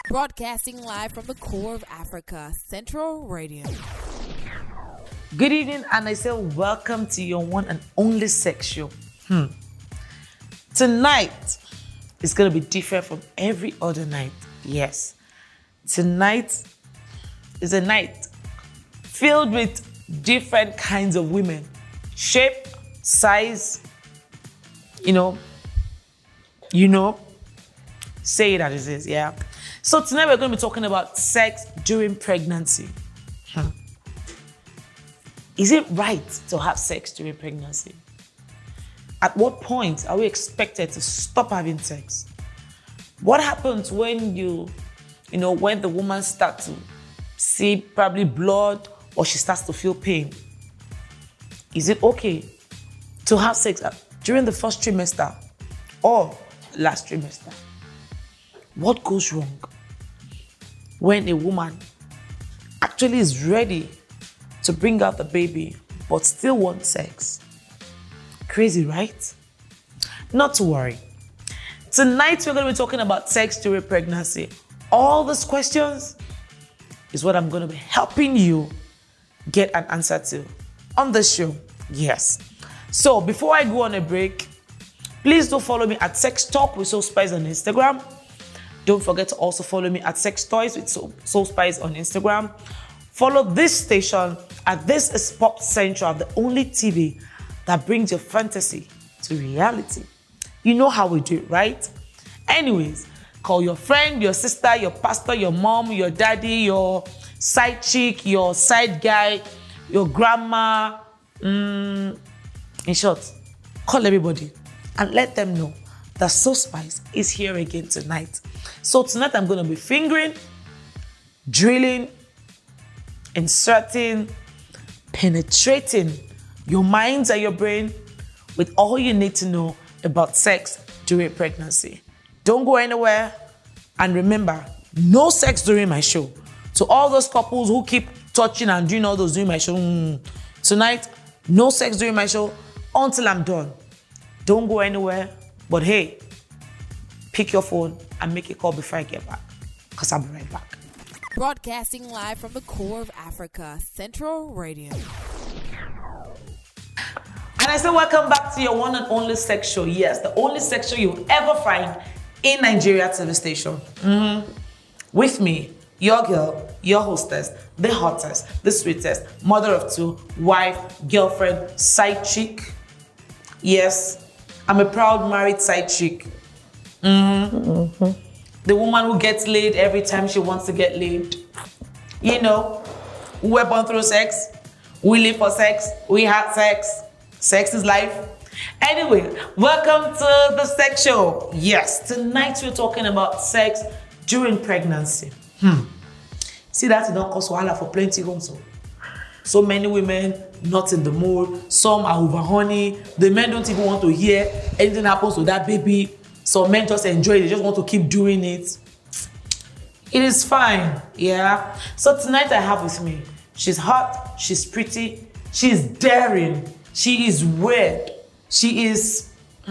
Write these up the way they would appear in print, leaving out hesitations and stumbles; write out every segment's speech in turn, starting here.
Broadcasting live from the core of Africa, Central Radio. Good evening, and I say welcome to your one and only sex show. Tonight is going to be different from every other night. Yes. Tonight is a night filled with different kinds of women. Shape, size, say it as it is, yeah. So tonight we're going to be talking about sex during pregnancy. Is it right to have sex during pregnancy? At what point are we expected to stop having sex? What happens when when the woman starts to see probably blood or she starts to feel pain? Is it okay to have sex during the first trimester or last trimester? What goes wrong when a woman actually is ready to bring out the baby but still wants sex? Crazy, right? Not to worry. Tonight we're going to be talking about sex during pregnancy. All these questions is what I'm going to be helping you get an answer to on the show. Yes. So before I go on a break, please do follow me at Sex Talk with Soul Spice on Instagram. Don't forget to also follow me at Sex Toys with Soul Spice on Instagram. Follow this station at This is Pop Central, the only TV that brings your fantasy to reality. You know how we do it, right? Anyways, call your friend, your sister, your pastor, your mom, your daddy, your side chick, your side guy, your grandma. In short, call everybody and let them know that Soul Spice is here again tonight. So tonight I'm going to be fingering, drilling, inserting, penetrating your minds and your brain with all you need to know about sex during pregnancy. Don't go anywhere. And remember, no sex during my show. To all those couples who keep touching and doing all those during my show, tonight, no sex during my show until I'm done. Don't go anywhere. But hey, pick your phone and make a call before I get back, because I'll be right back. Broadcasting live from the core of Africa, Central Radio. And I say welcome back to your one and only sex show. Yes, the only sex show you'll ever find in Nigeria TV station. With me, your girl, your hostess, the hottest, the sweetest, mother of two, wife, girlfriend, side chick. Yes, I'm a proud married side chick. The woman who gets laid every time she wants to get laid. We're born through sex. We live for sex. We have sex. Sex is life. Anyway, welcome to the sex show. Yes, tonight we're talking about sex during pregnancy. See, that it don't cause wahala for plenty homes. So many women not in the mood. Some are over honey. The men don't even want to hear anything happens to that baby. Some men just enjoy it. They just want to keep doing it. It is fine, yeah? So tonight I have with me, she's hot, she's pretty, she's daring, she is weird, she's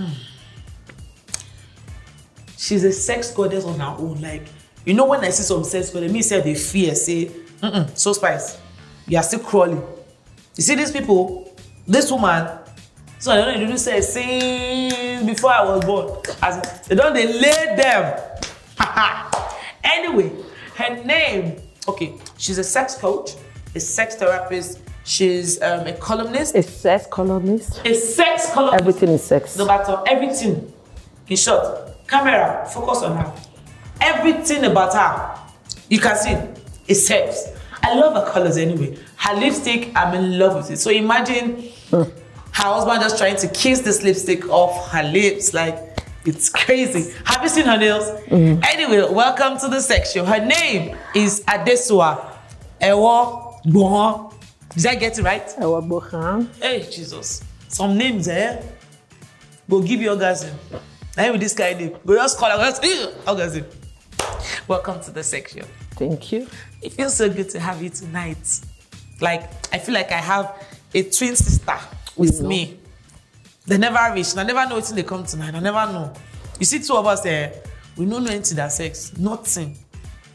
a sex goddess on her own. Like, when I see some sex goddess, me say they fear, say, Soul Spice, you are still crawling. You see these people, this woman, so I don't know, say since before I was born. They lay them. Anyway, her name, she's a sex coach, a sex therapist, she's a columnist. A sex columnist. A sex columnist. Everything is sex. No matter everything. In short, camera, focus on her. Everything about her, you can see, is sex. I love her colors anyway. Her lipstick, I'm in love with it. So imagine her husband just trying to kiss this lipstick off her lips. Like, it's crazy. Have you seen her nails? Anyway, welcome to the sex show. Her name is Adesua Ewo Bohan. Did I get it right? Ewo Bohan. Hey, Jesus. Some names, go give you orgasm. Now with this kind of name, go just call her orgasm. Welcome to the sex show. Thank you. It feels so good to have you tonight. Like, I feel like I have a twin sister with me. They never reach. I never know until they come tonight. I never know. You see, two of us there, we don't know anything that sex. Nothing.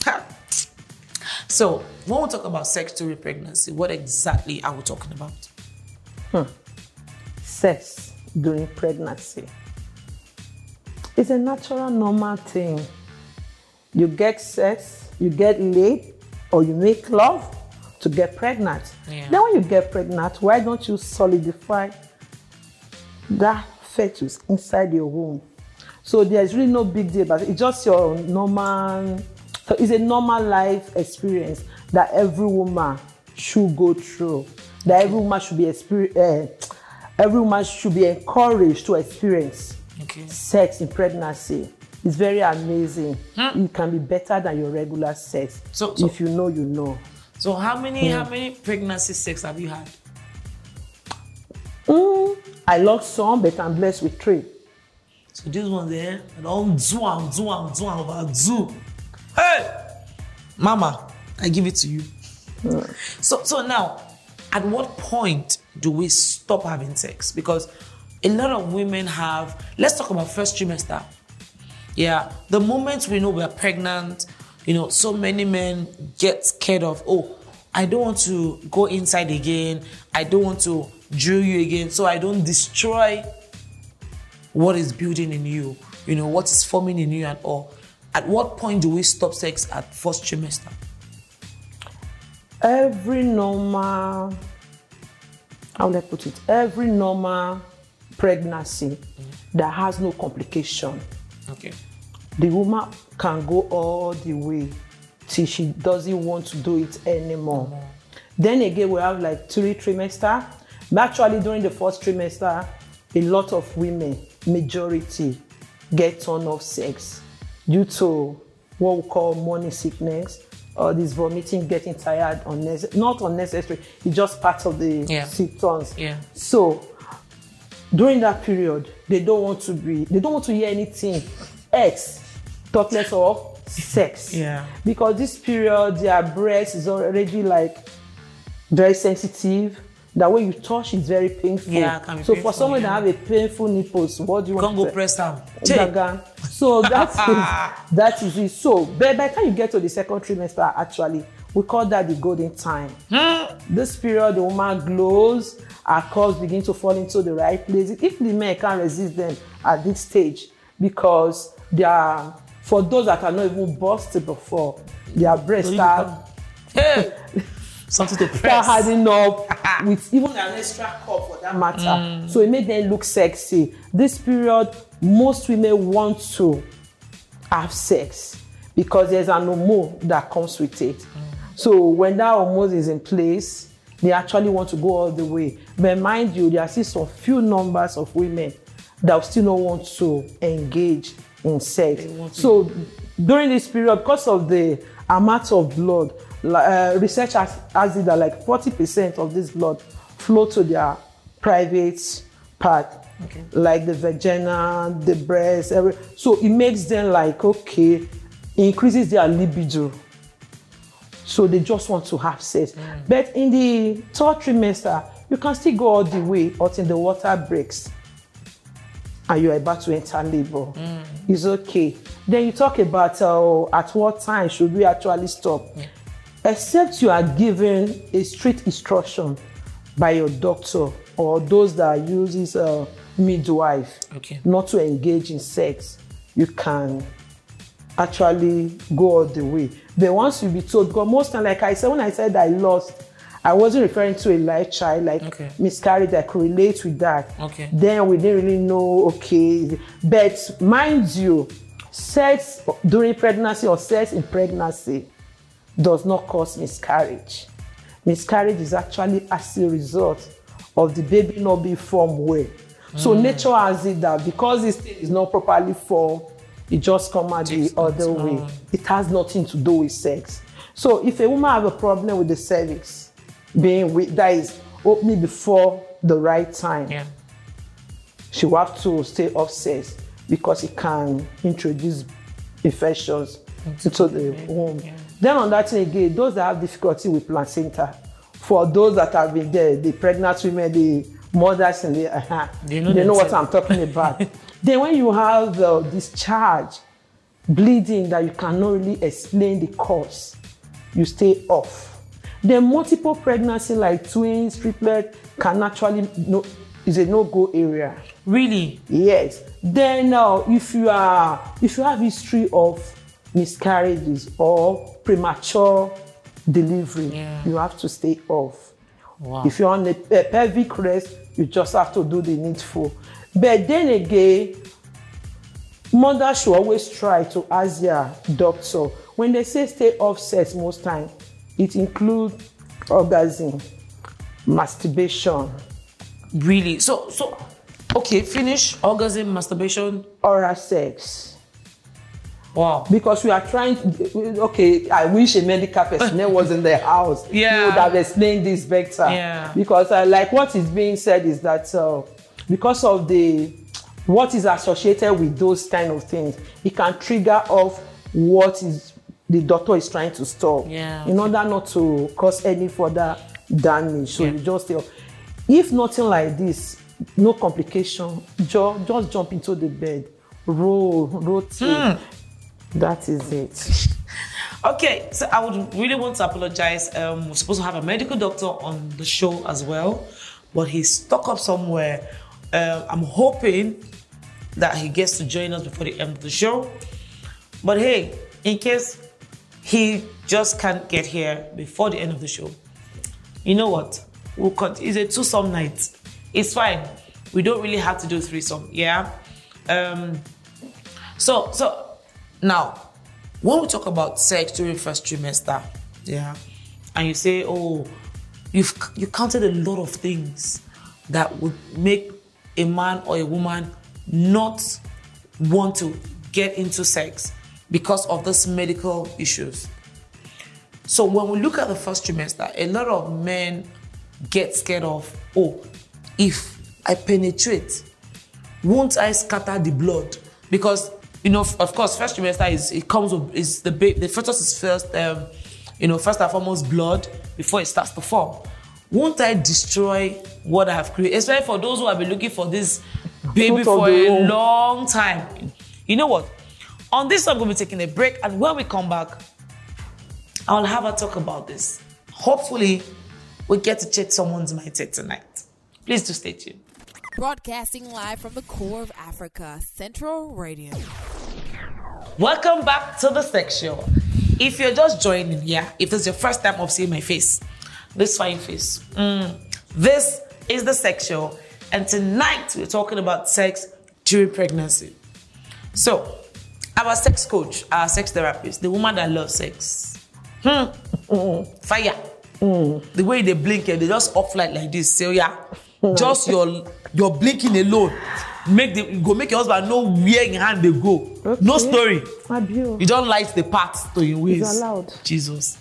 So when we talk about sex during pregnancy, what exactly are we talking about? Sex during pregnancy. It's a natural, normal thing. You get sex, you get laid, or you make love to get pregnant. Yeah. Then when you get pregnant, why don't you solidify that fetus inside your womb? So there's really no big deal about it. It's just your normal, so it's a normal life experience that every woman should go through. That every woman should be every woman should be encouraged to experience. Okay. Sex in pregnancy. It's very amazing. It can be better than your regular sex. So if you know, you know. So how many pregnancy sex have you had? I lost some, but I'm blessed with 3. So this one there, I don't do. Hey, Mama, I give it to you. So now, at what point do we stop having sex? Because a lot of women have. Let's talk about first trimester. Yeah, the moment we know we're pregnant, so many men get scared of. Oh, I don't want to go inside again. I don't want to drill you again, so I don't destroy what is building in you, what is forming in you and all. At what point do we stop sex at first trimester? Every normal, how will I put it? Every normal pregnancy that has no complication. Okay. The woman can go all the way till she doesn't want to do it anymore. Then again, we have like 3 trimester. Actually, during the first trimester, a lot of women, majority, get turned off sex due to what we call morning sickness or this vomiting, getting tired, not unnecessary. It's just part of the symptoms. Yeah. So during that period, they don't want to hear anything else, talk less of sex. Yeah. Because this period, their breast is already like very sensitive. That when you touch, it's very painful. Yeah, it can be so painful, for someone that have a painful nipples, what do you want Can't to go press down. So that is it. So by the time you get to the second trimester, actually, we call that the golden time. This period, the woman glows, her curves begin to fall into the right places. If the men can't resist them at this stage, because they are, for those that are not even busted before, their breasts start something to press. Start hardening up with even an extra cup for that matter. So it made them look sexy. This period, most women want to have sex because there's an hormone that comes with it. So when that hormone is in place, they actually want to go all the way. But mind you, there are still some few numbers of women that still don't want to engage in sex. So during this period, because of the amount of blood, research has it that like 40% of this blood flow to their private part, like the vagina, the breast, so it makes them like, increases their libido. So they just want to have sex. But in the third trimester, you can still go all the way until the water breaks and you're about to enter labor. It's okay. Then you talk about at what time should we actually stop. Except you are given a strict instruction by your doctor or those that uses midwife not to engage in sex, you can actually go all the way. But once you be told, because most time, like I said, when I said I lost, I wasn't referring to a live child, like miscarriage, I could relate with that. Then we didn't really know, But mind you, sex during pregnancy or sex in pregnancy does not cause miscarriage. Miscarriage is actually as a result of the baby not being formed well. So nature has it that because this thing is not properly formed, it just comes out the other way. It has nothing to do with sex. So if a woman have a problem with the cervix being weak, that is opening before the right time, she will have to stay off sex because it can introduce infections into the womb. Then on that thing again, those that have difficulty with placenta, for those that have been there, the pregnant women, the mothers, and they know what I'm talking about. Then when you have discharge, bleeding that you cannot really explain the cause, you stay off. Then multiple pregnancy like twins, triplets can actually is a no-go area. Really? Yes. Then if you have history of miscarriages or premature delivery, you have to stay off. Wow. If you're on a pelvic rest, you just have to do the needful. But then again, mothers should always try to ask their doctor. When they say stay off sex, most time it includes orgasm, masturbation. Really? So okay, finish orgasm, masturbation, oral sex. Wow. Because we are trying to, okay, I wish a medical personnel was in the house. Yeah. You would have explained this better. Yeah. Because like what is being said is that because of what is associated with those kind of things, it can trigger off what is the doctor is trying to stop. Yeah. In order not to cause any further damage. So you just stay off. If nothing like this, no complication, just jump into the bed, rotate. That is it. Okay, so I would really want to apologize. We're supposed to have a medical doctor on the show as well, but he's stuck up somewhere. I'm hoping that he gets to join us before the end of the show. But hey, in case he just can't get here before the end of the show, you know what? It's a twosome night. It's fine. We don't really have to do threesome, yeah? So now, when we talk about sex during first trimester, yeah, and you say, oh, you counted a lot of things that would make a man or a woman not want to get into sex because of these medical issues. So when we look at the first trimester, a lot of men get scared of, oh, if I penetrate, won't I scatter the blood? Because, you know, of course, first trimester is the fetus is first, first and foremost blood before it starts to form. Won't I destroy what I have created? Especially for those who have been looking for this baby for a long time. You know what? On this, I'm going to be taking a break, and when we come back, I'll have a talk about this. Hopefully, we get to check someone's mindset tonight. Please do stay tuned. Broadcasting live from the core of Africa, Central Radio. Welcome back to the Sex Show. If you're just joining, if this is your first time of seeing my face, this fine face, this is the Sex Show, and tonight we're talking about sex during pregnancy. So, our sex coach, our sex therapist, the woman that loves sex, fire. The way they blink, they just off like this. So just your blinking alone make your husband know where in hand they go. Okay. No story. You don't light the path to your ways. It's allowed. Jesus.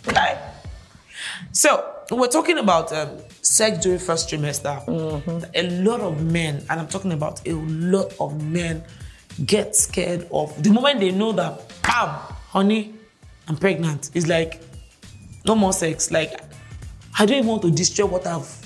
So we're talking about sex during first trimester. A lot of men, and I'm talking about a lot of men, get scared of the moment they know that, bam, honey, I'm pregnant. It's like no more sex. Like, I don't even want to destroy what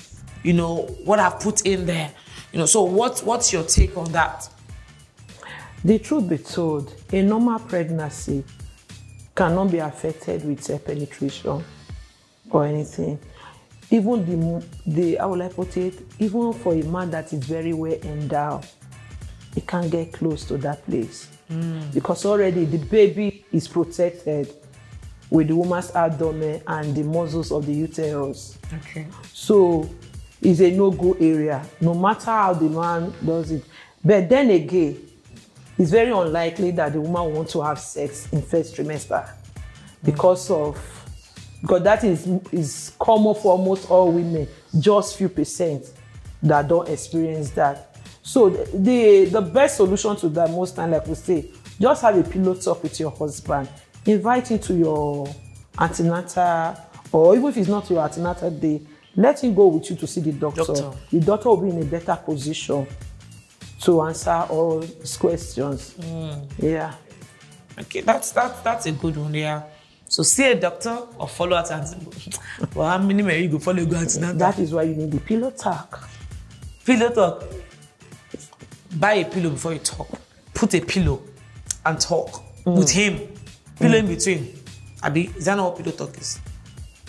I've put in there. So what's your take on that? The truth be told, a normal pregnancy cannot be affected with penetration or anything. Even how will I put it? Even for a man that is very well endowed, he can't get close to that place because already the baby is protected with the woman's abdomen and the muscles of the uterus. Okay. So it's a no-go area, no matter how the man does it. But then again, it's very unlikely that the woman wants to have sex in first trimester because that is common for almost all women, just few percent that don't experience that. So the best solution to that most time, like we say, just have a pillow talk with your husband. Invite him to your antenatal, or even if it's not your antenatal day, let him go with you to see the doctor. The doctor will be in a better position to answer all his questions. Yeah. Okay, that's a good one. Yeah. So see a doctor or follow at antenatal. Well, how many may you go follow go antenatal? That is why you need the pillow talk. Pillow talk. Buy a pillow before you talk. Put a pillow and talk with him. Pillow in between. Abi, is that not what pillow talk is?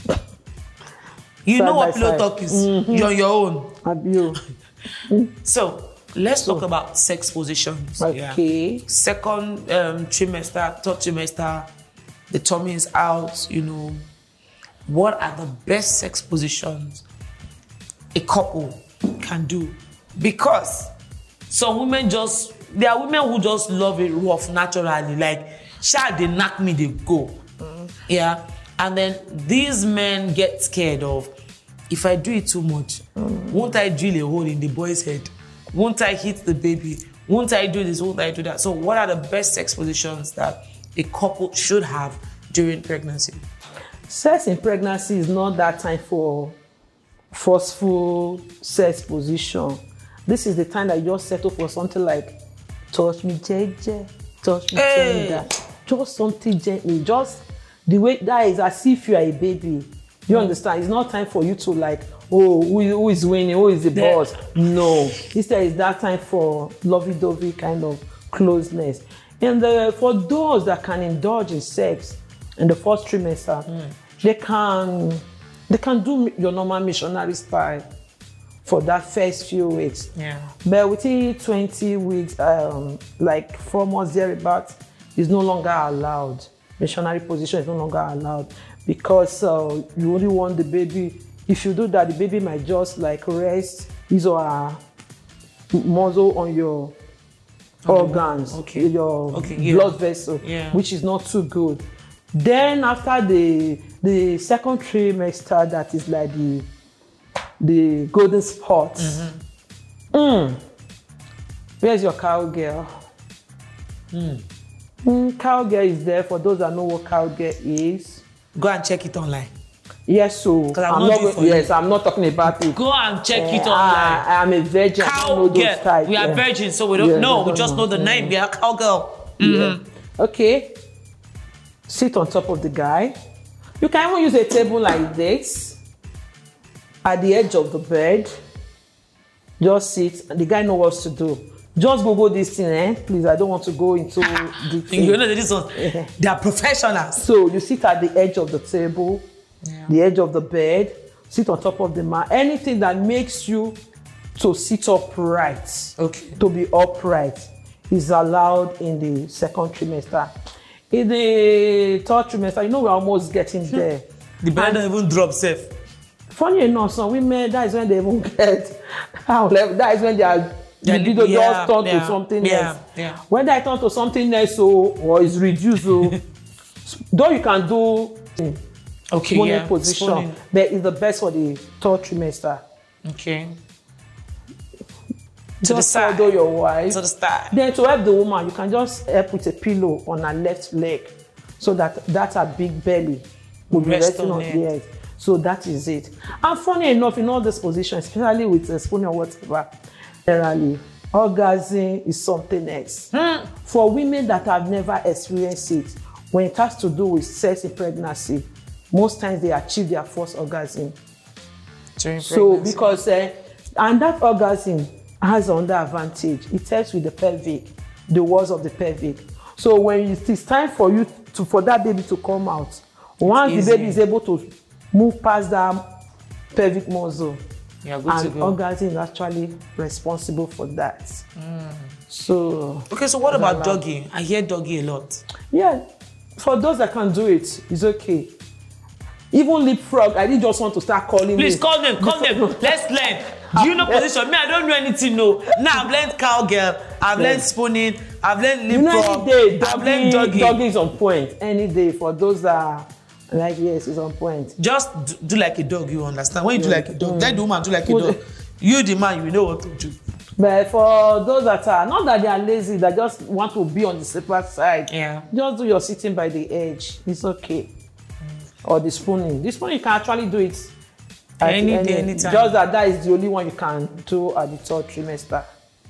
You Side know what by pillow side. talk is. You're on your own. Abio. So let's talk about sex positions. Okay. Yeah. Second trimester, third trimester, the tummy is out. What are the best sex positions a couple can do? Because some women there are women who just love it rough naturally, like, sha, they knock me, they go. Yeah. And then these men get scared of, if I do it too much, won't I drill a hole in the boy's head? Won't I hit the baby? Won't I do this? Won't I do that? So what are the best sex positions that a couple should have during pregnancy? Sex in pregnancy is not that time for forceful sex position. This is the time that you just settle for something like, touch me jeje, touch me tender. Just something gently. Just the way that is as if you are a baby. You understand? It's not time for you to like, oh, who is winning? Who is the boss? No. Instead, it's that time for lovey-dovey kind of closeness. And for those that can indulge in sex in the first trimester, they can do your normal missionary style for that first few weeks. Yeah. But within 20 weeks, like 4 months thereabout, is no longer allowed. Missionary position is no longer allowed because you only want the baby. If you do that, the baby might just like rest his or her muzzle on your organs, your blood vessel, which is not too good. Then after the second trimester, that is like the golden spot. Where's your cowgirl? Cowgirl is there for those that know what cowgirl is. Go and check it online. Yes, so I'm not talking about it. Go and check it online. I'm a virgin. Cowgirl. We are virgins, so we don't know. We just know the name. We are cowgirl. Yeah. Okay. Sit on top of the guy. You can even use a table like this at the edge of the bed. Just sit, and the guy knows what to do. Just Google this thing, please. I don't want to go into detail. You know this one. They are professionals. So you sit at the edge of the table, the edge of the bed, sit on top of the mat. Anything that makes you to sit upright, to be upright, is allowed in the second trimester. In the third trimester, we're almost getting there. The bed don't even drop safe. Funny enough, some women, that is when they even get that is when they are the video just turn to something else. When they turn to something else, or is reduced, though you can do spooning position, spooning. But it's the best for the third trimester. Okay. To the side. Follow your wife. To the side. Then to help the woman, you can just help with a pillow on her left leg, so that her big belly will be resting on the edge. So that is it. And funny enough, in all these positions, especially with spooning or whatever, generally, orgasm is something else. For women that have never experienced it, when it has to do with sex in pregnancy, most times they achieve their first orgasm. So because, and that orgasm has another advantage. It helps with the pelvic, the walls of the pelvic. So when it is time for you for that baby to come out, once the baby is able to move past that pelvic muscle, and orgasm is actually responsible for that. So what about doggy? I hear doggy a lot. Yeah, for those that can do it, it's okay. Even leapfrog, I didn't just want to start calling. Please call them. Let's learn. Do you know position? Me, I don't know anything. No. Now I've learned cowgirl. I've learned spooning. I've learned leapfrog. I've learned doggy. Doggy is on point any day for those that. Like, yes, it's on point. Just do like a dog, you understand? When you do like a dog, let the woman do like a dog. You, the man, you know what to do. But for those that are, not that they are lazy, that just want to be on the safer side, just do your sitting by the edge. It's okay. Or the spooning. The spooning, you can actually do it any day, anytime. Just that is the only one you can do at the third trimester.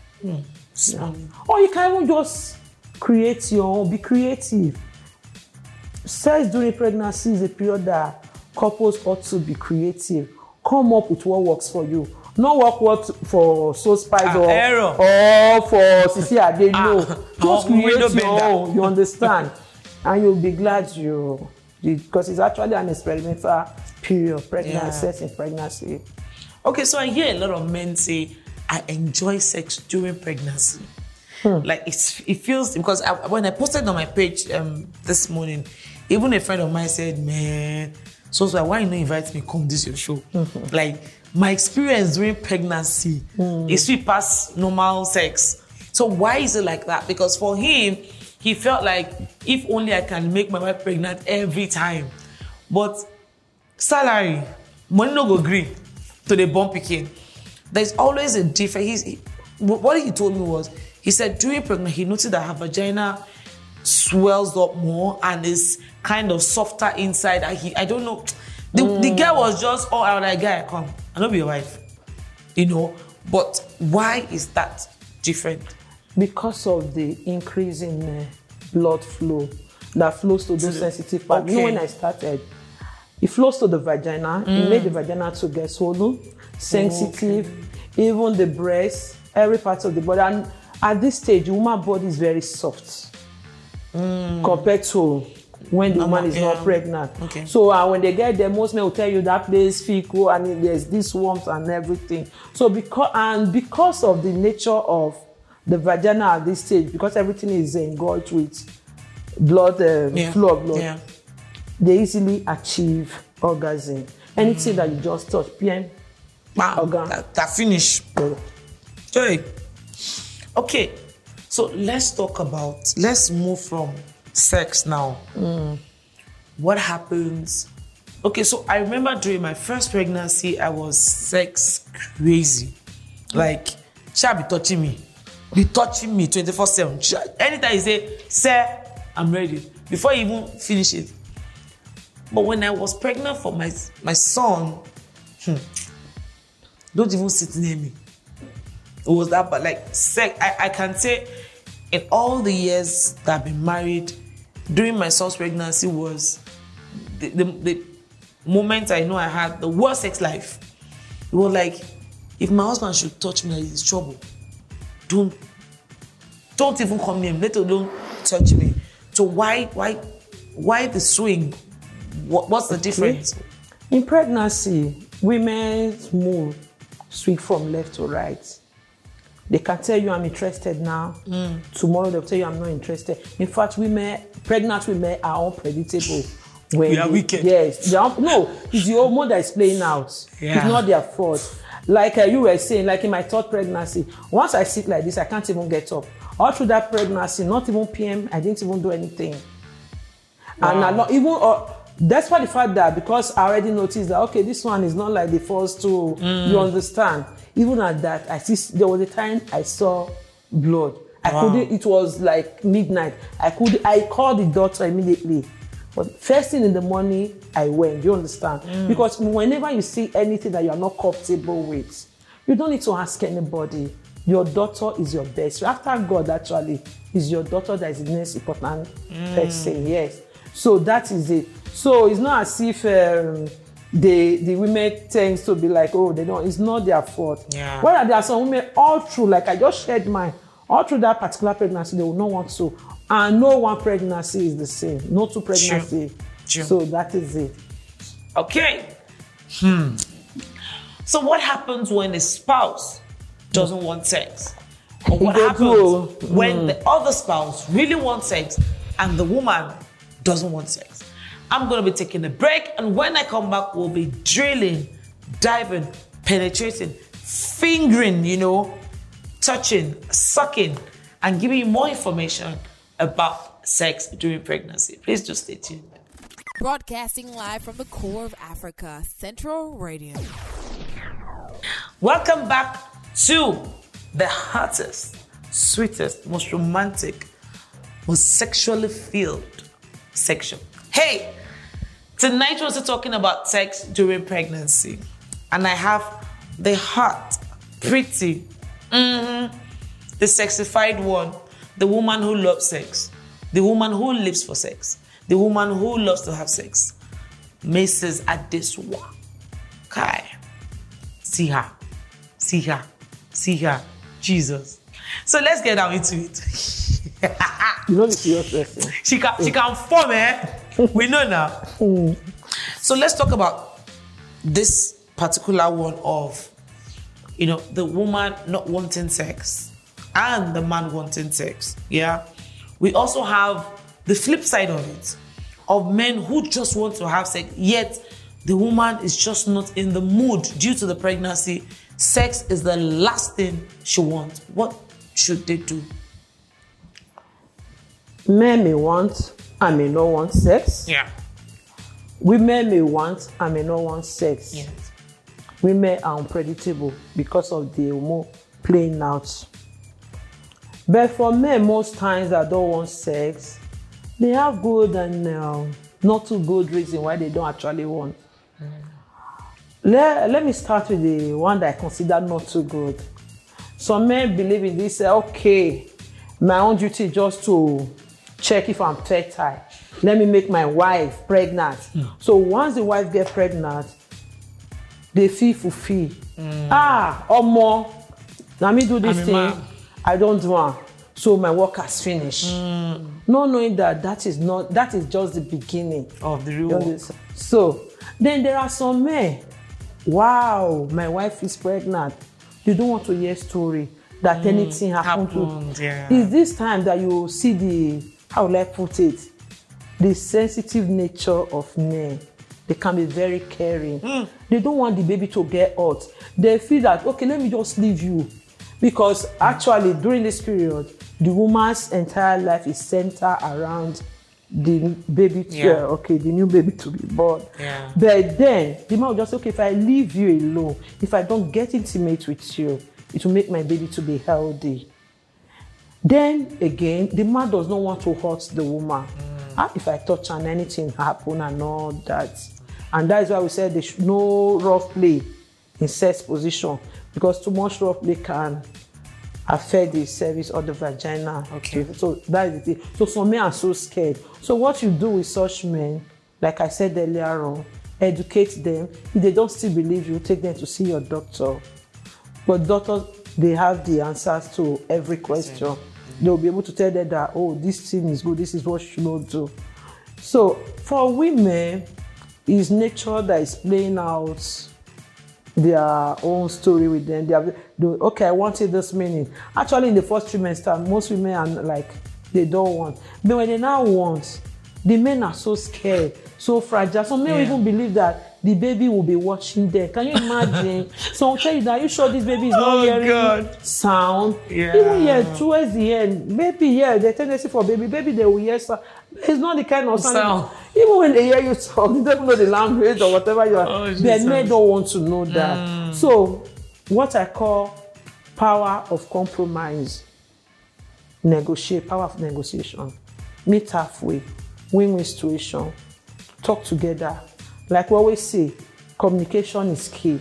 Or you can even just create your own, be creative. Sex during pregnancy is a period that couples ought to be creative. Come up with what works for you. Not what for Soul Spice or for Sisi Ade. No, just create your own. You understand? And you'll be glad because it's actually an experimental period, pregnancy, sex in pregnancy. Okay, so I hear a lot of men say, I enjoy sex during pregnancy. Like it feels, because when I posted on my page this morning, even a friend of mine said, man, so why you not invite me come this your show? Like my experience during pregnancy is sweet past normal sex. So why is it like that? Because for him, he felt like if only I can make my wife pregnant every time. But salary, money no go agree to the born pikin. There's always a difference. What he told me was, he said during pregnancy, he noticed that her vagina swells up more and is kind of softer inside. I don't know. The girl was just all out like, guy, come. I know be your wife. You know? But why is that different? Because of the increase in blood flow that flows to those sensitive parts. You know, when I started, it flows to the vagina. It made the vagina to get swollen, sensitive, even the breast, every part of the body. And at this stage, the woman's body is very soft compared to when the woman is not pregnant. Okay. So when they get there, most men will tell you that place fecal and there's this warmth and everything. So because of the nature of the vagina at this stage, because everything is engulfed with blood, flow of blood, they easily achieve orgasm. Anything that you just touch, PM, organ. That finish. Okay, so let's move from sex now. What happens? Okay, so I remember during my first pregnancy, I was sex crazy. Like, she'll be touching me 24/7. Anytime you say, sir, I'm ready, before you even finish it. But when I was pregnant for my son, don't even sit near me. It was that bad. Like sex, I can say in all the years that I've been married, during my son's pregnancy was the moment I know I had the worst sex life. It was like, if my husband should touch me, it's trouble. Don't even come near me. Let alone touch me. So why the swing? What's the difference? In pregnancy, women's mood swing from left to right. They can tell you I'm interested now. Tomorrow they'll tell you I'm not interested. In fact, pregnant women are unpredictable. We are wicked. Yes. It's the hormone that is playing out. Yeah. It's not their fault. Like you were saying, like in my third pregnancy, once I sit like this, I can't even get up. All through that pregnancy, not even PM, I didn't even do anything. Wow. And I'm not even... that's why the fact that, because I already noticed that, okay, this one is not like the first two, you understand. Even at that, there was a time I saw blood. I couldn't, it was like midnight. I called the doctor immediately. But first thing in the morning, I went, you understand? Because whenever you see anything that you're not comfortable with, you don't need to ask anybody. Your daughter is your best. After God, actually, is your daughter that is the most important person, yes. So that is it. So it's not as if the women tends to be like, oh, they don't. It's not their fault. Yeah. Whereas there are some women all through, like I just shared mine, all through that particular pregnancy, they will not want to. And no one pregnancy is the same. No two pregnancy. True. So that is it. Okay. So what happens when the spouse doesn't want sex? Or what happens when the other spouse really wants sex and the woman doesn't want sex? I'm going to be taking a break, and when I come back, we'll be drilling, diving, penetrating, fingering, touching, sucking, and giving you more information about sex during pregnancy. Please just stay tuned. Broadcasting live from the core of Africa, Central Radio. Welcome back to the hottest, sweetest, most romantic, most sexually filled section. Hey, tonight we're also talking about sex during pregnancy. And I have the hot, pretty, the sexified one, the woman who loves sex, the woman who lives for sex, the woman who loves to have sex, Mrs. Adesua. Kai. See her. Jesus. So let's get down into it. You know the serious person. She can form, We know now. So let's talk about this particular one of, the woman not wanting sex and the man wanting sex, yeah, we also have the flip side of it, of men who just want to have sex, yet the woman is just not in the mood due to the pregnancy. Sex is the last thing she wants. What should they do? Men may want and may not want sex. Yeah. Women may want and may not want sex. Yes. Women are unpredictable because of the hormone playing out. But for men, most times that don't want sex, they have good and not too good reason why they don't actually want. Let me start with the one that I consider not too good. Some men believe in this, okay, my own duty is just to check if I'm fertile. Let me make my wife pregnant. So once the wife gets pregnant, they feel fulfilled. Or more. Let me do this thing. I don't do one. So my work has finished. Not knowing that is just the beginning of the real work. So then there are some men, wow, my wife is pregnant. You don't want to hear story that anything happened to. Yeah. It's this time that you see the, how will I put it, the sensitive nature of men. They can be very caring. They don't want the baby to get hot. They feel that, okay, let me just leave you. Because actually, during this period, the woman's entire life is centered around the baby, the new baby to be born. Yeah. But then, the man will just say, okay, if I leave you alone, if I don't get intimate with you, it will make my baby to be healthy. Then again, the man does not want to hurt the woman. If I touch and anything happen and all that. And that is why we said there's no rough play in sex position, because too much rough play can affect the cervix or the vagina. Okay. So that is the thing. So some men are so scared. So what you do with such men, like I said earlier on, educate them. If they don't still believe you, take them to see your doctor. But doctors, they have the answers to every question. They'll be able to tell them that, oh, this thing is good, this is what you should not do. So for women, it's nature that is playing out their own story with them. Okay, I wanted this meaning. Actually, in the first trimester, most women are like, they don't want. But when they now want, the men are so scared, so fragile. Some men even believe that the baby will be watching them. Can you imagine? Someone tell you that, are you sure this baby is not hearing sound? Yeah. Even towards the end, maybe the tendency for baby, they will hear sound. It's not the kind of sound. Even when they hear you talk, they don't know the language or whatever you are. But men don't want to know that. So, what I call power of compromise, power of negotiation, meet halfway, win-win situation, talk together. Like we always say, communication is key.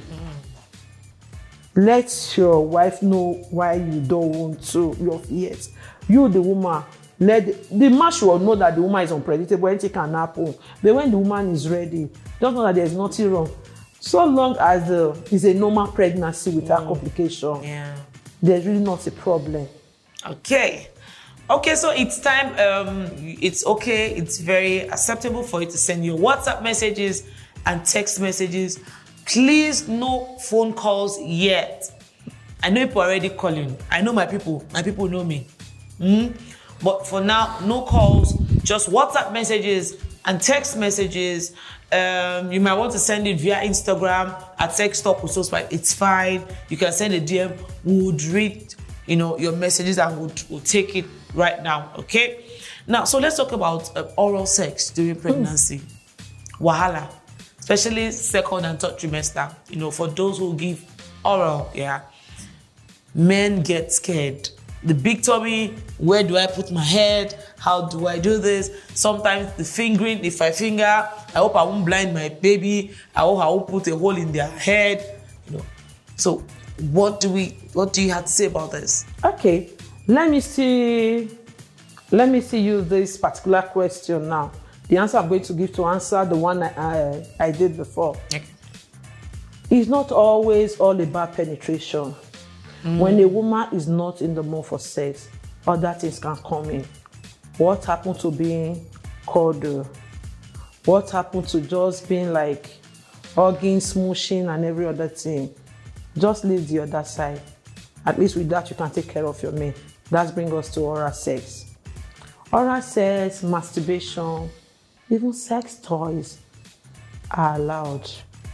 Let your wife know why you don't want to, your fears. You, the woman, the man should know that the woman is unpredictable, anything can happen. But when the woman is ready, just know that there's nothing wrong. So long as it's a normal pregnancy without complication, there's really not a problem. Okay, so it's time. It's okay. It's very acceptable for you to send your WhatsApp messages and text messages. Please, no phone calls yet. I know people are already calling. I know my people. My people know me. But for now, no calls. Just WhatsApp messages and text messages. You might want to send it via Instagram at sextalkwithsoulspice. It's fine. You can send a DM. We would read, your messages and we'll take it right now. Okay. Now, so let's talk about oral sex during pregnancy. Wahala, especially second and third trimester. For those who give oral, men get scared. The big tummy, where do I put my head? How do I do this? Sometimes the fingering, if I finger, I hope I won't blind my baby. I hope I won't put a hole in their head. So what do you have to say about this? Okay, let me see use this particular question now. The answer I'm going to give to answer the one I did before. Okay. It's not always all about penetration. When a woman is not in the mood for sex, other things can come in. What happened to being called? What happened to just being like hugging, smooshing, and every other thing. Just leave the other side. At least with that, you can take care of your man. That brings us to oral sex. Oral sex, masturbation, even sex toys are allowed.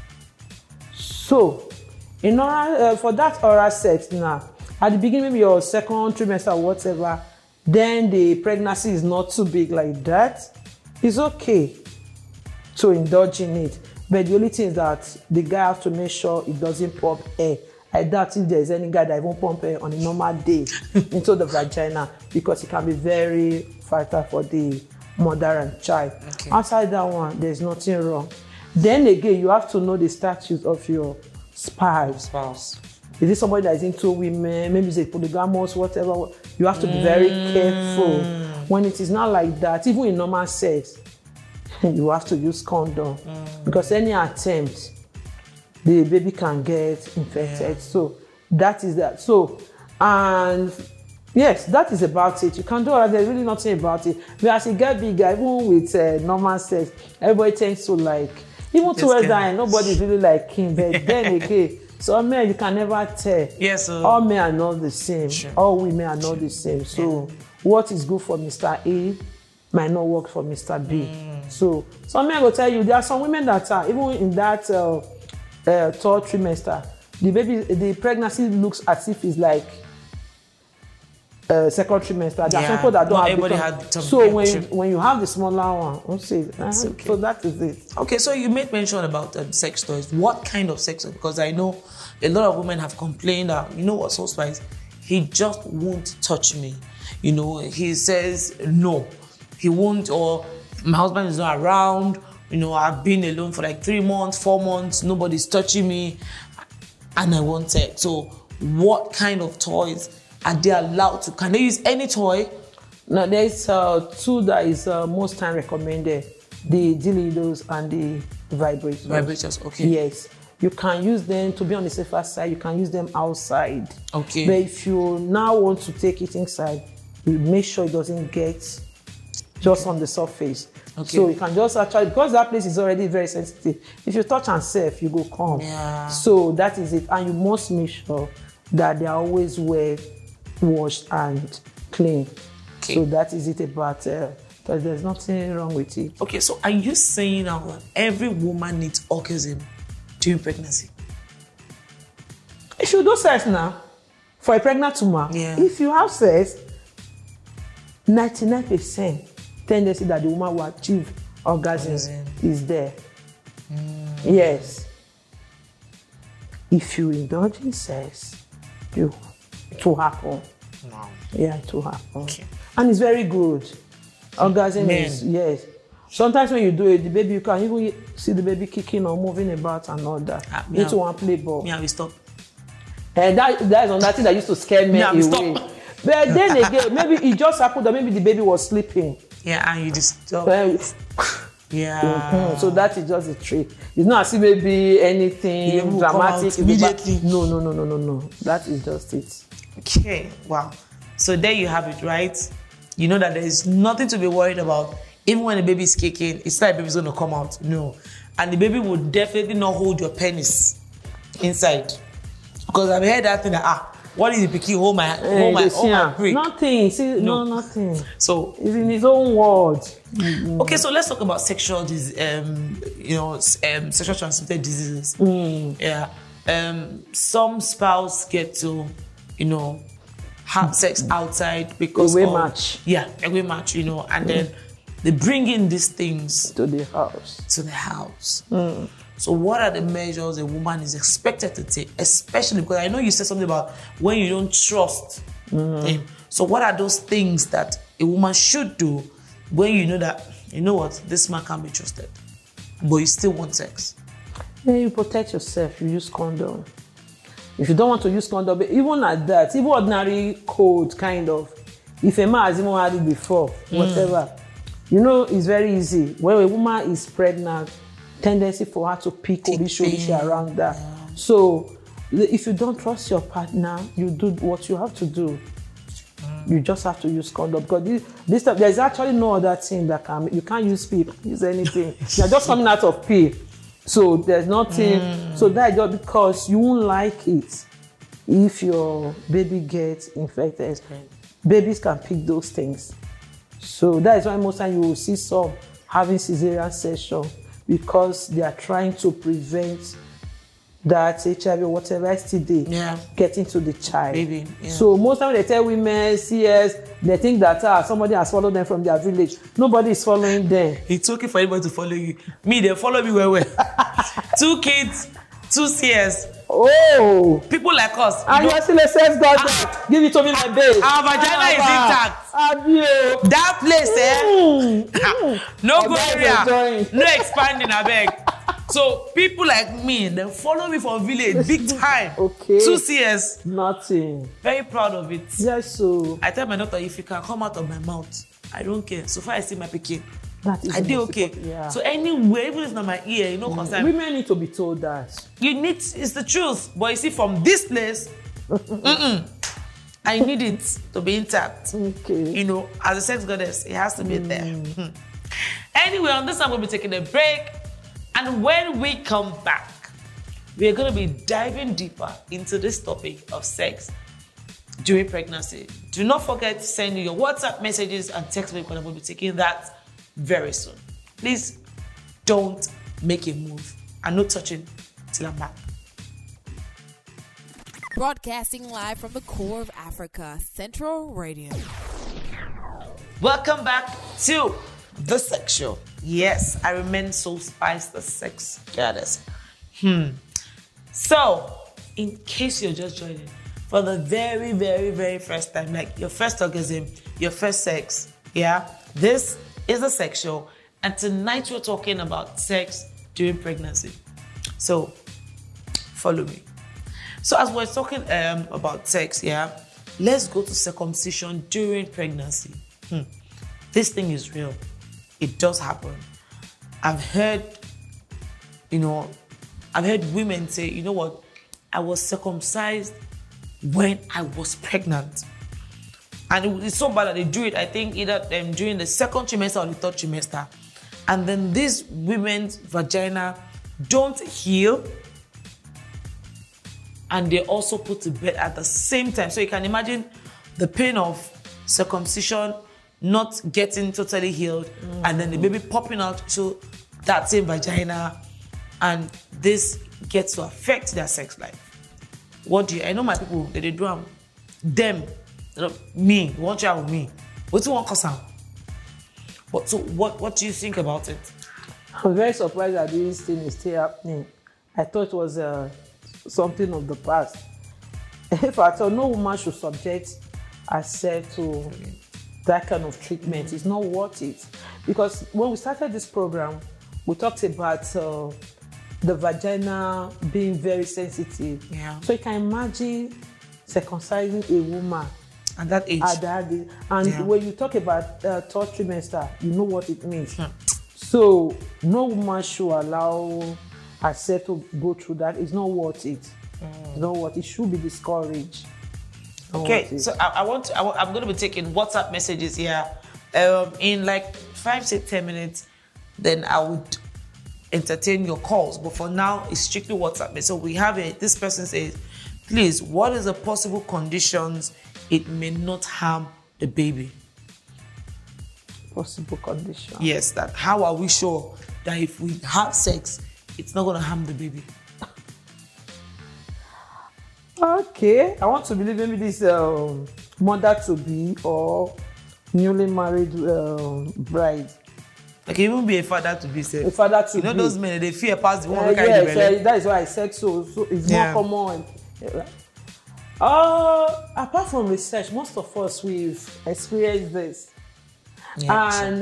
So, in oral, for that oral sex now, at the beginning, maybe your second trimester or whatever, then the pregnancy is not too big like that, it's okay to indulge in it. But the only thing is that the guy has to make sure it doesn't pump air. I doubt if there's any guy that won't pump air on a normal day into the vagina, because it can be very fatal for the mother and child. Okay. Outside that one, there's nothing wrong. Then again, you have to know the status of your spouse. Is it somebody that is into women? Maybe it's a polygamous, whatever. You have to be very careful. When it is not like that, even in normal sex, you have to use condom. Because any attempt, the baby can get infected. Yeah. So that is that. So, and yes, that is about it. You can do it. There's really nothing about it. But as you get bigger, even with normal sex, everybody tends to like, even towards the end, nobody's really like him. But then again, so men, you can never tell. Yes. All men are not the same. Sure. All women are not the same. So what is good for Mr. A might not work for Mr. B. So some men will tell you, there are some women that are, even in that third trimester, the pregnancy looks as if it's like second trimester. There are some people that don't have it. So when you have the smaller one, we'll say, okay. So that is it. Okay, so you made mention about sex toys. What kind of sex toys? Because I know a lot of women have complained that, you know what, so spice, he just won't touch me. You know, he says no, he won't, or my husband is not around. You know, I've been alone for like 3 months, 4 months, nobody's touching me, and I want sex. So what kind of toys are they allowed to? Can they use any toy? No, there's two that is most time recommended: the dildos and the vibrators. Vibrators, okay. Yes, you can use them to be on the safer side. You can use them outside. Okay. But if you now want to take it inside, you make sure it doesn't get just on the surface. Okay. So you can just actually, because that place is already very sensitive, if you touch and surf, you go come. Yeah. So that is it. And you must make sure that they are always well washed and clean. Okay. So that is it about because there's nothing wrong with it. Okay, so are you saying now that every woman needs orgasm during pregnancy? If you do sex now, for a pregnant woman, if you have sex, 99% tendency that the woman will achieve orgasm is there. Yes. If you indulge in sex, it will happen. Wow. Yeah, it will happen. Okay. And it's very good. Orgasm is, yes. Sometimes when you do it, the baby, you can even see the baby kicking or moving about and all that. Into one play ball. Yeah, we stop. And that is another thing that used to scare me away. Stop. But then again, maybe it just happened that maybe the baby was sleeping. Yeah, and you just stop. Yeah. So that is just a trick. It's not as if maybe anything dramatic. Immediately. No. That is just it. Okay, wow. So there you have it, right? You know that there is nothing to be worried about. Even when the baby is kicking, it's not like the baby's going to come out. No. And the baby will definitely not hold your penis inside. Because I've heard that thing that, what is the picky? Hold my prick. Nothing. See, no, nothing. So it's in his own words. Okay, so let's talk about sexual sexual transmitted diseases. Yeah. Some spouse get to, have sex outside because a match. Yeah, a match, and then they bring in these things to the house. So what are the measures a woman is expected to take, especially because I know you said something about when you don't trust him. So what are those things that a woman should do when you know that, this man can't be trusted, but you still want sex? Yeah, you protect yourself. You use condom. If you don't want to use condom, even at that, even ordinary code kind of, if a man has even had it before, whatever, it's very easy. When a woman is pregnant, tendency for her to pick Orisha around that. Yeah. So if you don't trust your partner, you do what you have to do. You just have to use condom because this time there's actually no other thing that you can't use pee, use anything. You're just coming out of pee. So there's nothing. So that's just because you won't like it if your baby gets infected. Babies can pick those things. So that is why most times you will see some having cesarean section because they are trying to prevent that HIV or whatever STD getting to the child. Baby, So most times they tell women, CS, they think that somebody has followed them from their village. Nobody is following them. It's okay for anybody to follow you. Me, they follow me well. 2 kids, 2 CS. Oh! People like us. And you're still a sex doctor. Give it to me my babe. Our vagina is intact. That place, no go area, no expanding, I beg. So people like me, they follow me from village, big time. Okay. 2 CS. Nothing. Very proud of it. Yes, so. I tell my daughter, if you can come out of my mouth, I don't care. So far I see my pikin. I do okay. Yeah. So anyway, even if it's not my ear, you know, concern. Women need to be told that. It's the truth. But you see, from this place, I need it to be intact. Okay. You know, as a sex goddess, it has to be there. Anyway, on this time, we'll be taking a break. And when we come back, we're going to be diving deeper into this topic of sex during pregnancy. Do not forget to send your WhatsApp messages and text me because we'll be taking that very soon. Please don't make a move and no touching till I'm back. Broadcasting live from the core of Africa, Central Radio. Welcome back to The Sex Show. Yes, I remain so spiced, the sex goddess. So, in case you're just joining, for the very, very, very first time, like your first orgasm, your first sex, this is The Sex Show. And tonight we're talking about sex during pregnancy. So, follow me. So, as we're talking about sex, let's go to circumcision during pregnancy. This thing is real. It does happen. I've heard women say, you know what, I was circumcised when I was pregnant. And it's so bad that they do it, I think, either during the 2nd trimester or the 3rd trimester. And then these women's vagina don't heal. And they also put to bed at the same time. So you can imagine the pain of circumcision not getting totally healed, and then the baby popping out to that same vagina, and this gets to affect their sex life. I know my people, they do them, me, one child with me. What do you want to cause? But so what do you think about it? I'm very surprised that this thing is still happening. I thought it was something of the past. In fact, no woman should subject herself to that kind of treatment. It's not worth it. Because when we started this program, we talked about the vagina being very sensitive. So you can imagine circumcising a woman at that age. And when you talk about 3rd trimester, you know what it means. So no woman should allow herself to go through that. It's not worth it. It's not worth it. It should be discouraged. Okay, so I'm going to be taking WhatsApp messages here in like 5 to 10 minutes. Then I would entertain your calls. But for now, it's strictly WhatsApp. So we have this person says, please, what is the possible conditions it may not harm the baby? Possible condition? Yes, that how are we sure that if we have sex, it's not going to harm the baby? Okay, I want to believe maybe this mother-to-be or newly married bride. Like even be a father-to-be. A father-to-be. You know those men, they fear past the one who carry the belly. That is why I said so it's more common. Apart from research, most of us, we've experienced this. And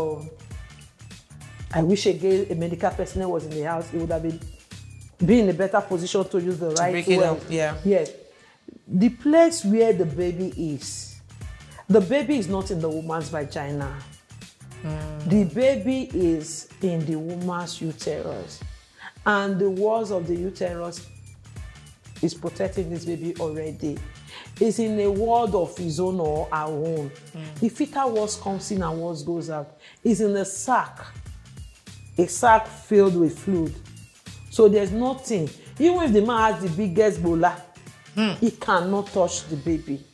I wish again a medical personnel was in the house, it would have be in a better position to use the right word. Yes. The place where the baby is not in the woman's vagina. The baby is in the woman's uterus. And the walls of the uterus is protecting this baby already. It's in a world of his own or our own. The fetal walls comes in and walls goes out. It's in a sac filled with fluid. So there's nothing. Even if the man has the biggest bola, he cannot touch the baby.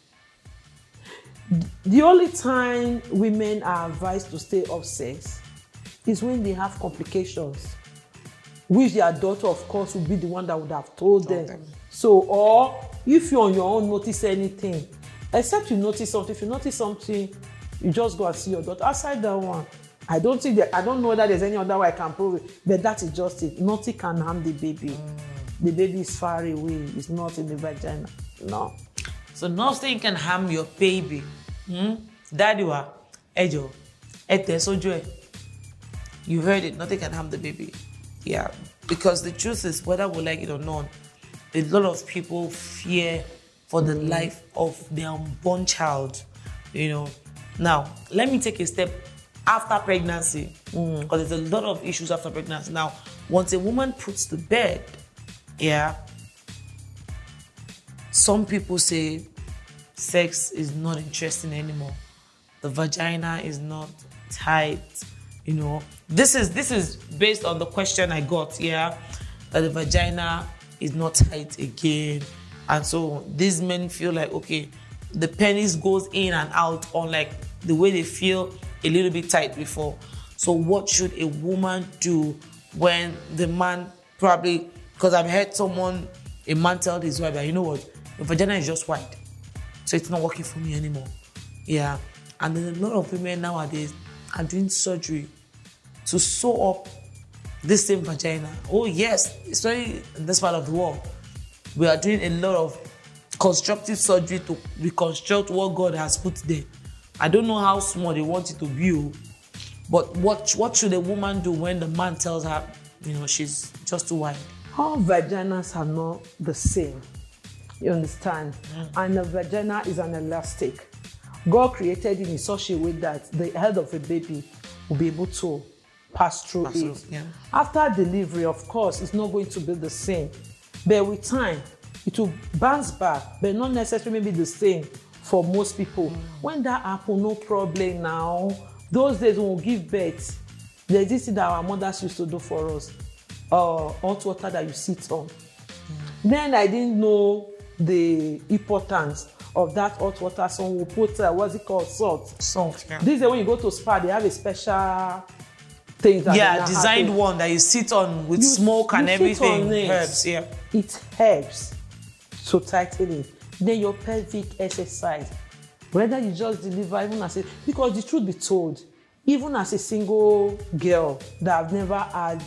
The only time women are advised to stay off sex is when they have complications, which their daughter, of course, will be the one that would have told them. So, or if you on your own notice anything, except you notice something, if you notice something, you just go and see your daughter. Outside that one, I don't know whether there's any other way I can prove it, but that is just it. Nothing can harm the baby. The baby is far away. It's not in the vagina. No. So nothing can harm your baby. Daddy wa ejo ete sojo. You heard it. Nothing can harm the baby. Yeah, because the truth is, whether we like it or not, a lot of people fear for the life of their unborn child. You know. Now, let me take a step after pregnancy, because there's a lot of issues after pregnancy. Now, once a woman puts to bed, yeah, some people say sex is not interesting anymore. The vagina is not tight, you know. This is based on the question I got, yeah, that the vagina is not tight again. And so these men feel like, okay, the penis goes in and out on like the way they feel a little bit tight before. So what should a woman do when the man probably, because I've heard a man tell his wife that, you know what, the vagina is just wide, so it's not working for me anymore. Yeah. And then a lot of women nowadays are doing surgery to sew up this same vagina. Oh yes, especially in this part of the world, we are doing a lot of constructive surgery to reconstruct what God has put there. I don't know how small they want it to be, but what should a woman do when the man tells her, you know, she's just too wide? All vaginas are not the same. You understand? And a vagina is an elastic. God created it in such a way that the head of a baby will be able to pass through it. Yeah. After delivery, of course, it's not going to be the same. But with time, it will bounce back, but not necessarily be the same for most people. When that happens, no problem now. Those days when we give birth, there's this thing that our mothers used to do for us. Hot water that you sit on. Then I didn't know the importance of that hot water. So we put, what's it called? Salt. Salt, yeah. This is when you go to spa, they have a special thing that designed one that you sit on with smoke and everything. Herbs, yeah. It helps to tighten it. Then your pelvic exercise, whether you just deliver, even as because the truth be told, even as a single girl that have never had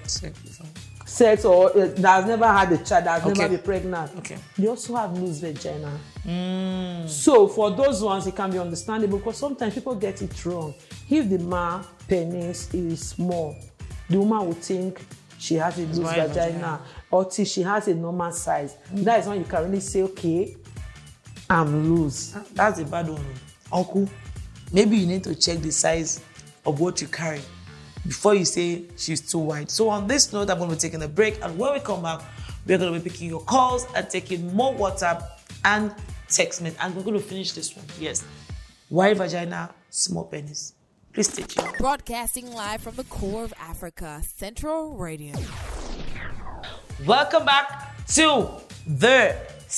sex or that has never had a child, that has never been pregnant, they also have loose vagina. So for those ones, it can be understandable because sometimes people get it wrong. If the man penis is small, the woman would think she has a loose vagina or till she has a normal size. That is when you can really say, okay, I'm loose. That's a bad one. Uncle, maybe you need to check the size of what you carry before you say she's too wide. So on this note, I'm going to be taking a break, and when we come back, we're going to be picking your calls and taking more WhatsApp and text messages, and we're going to finish this one. Yes, wide vagina, small penis. Please stay tuned. Broadcasting live from the core of Africa, Central Radio. Welcome back to the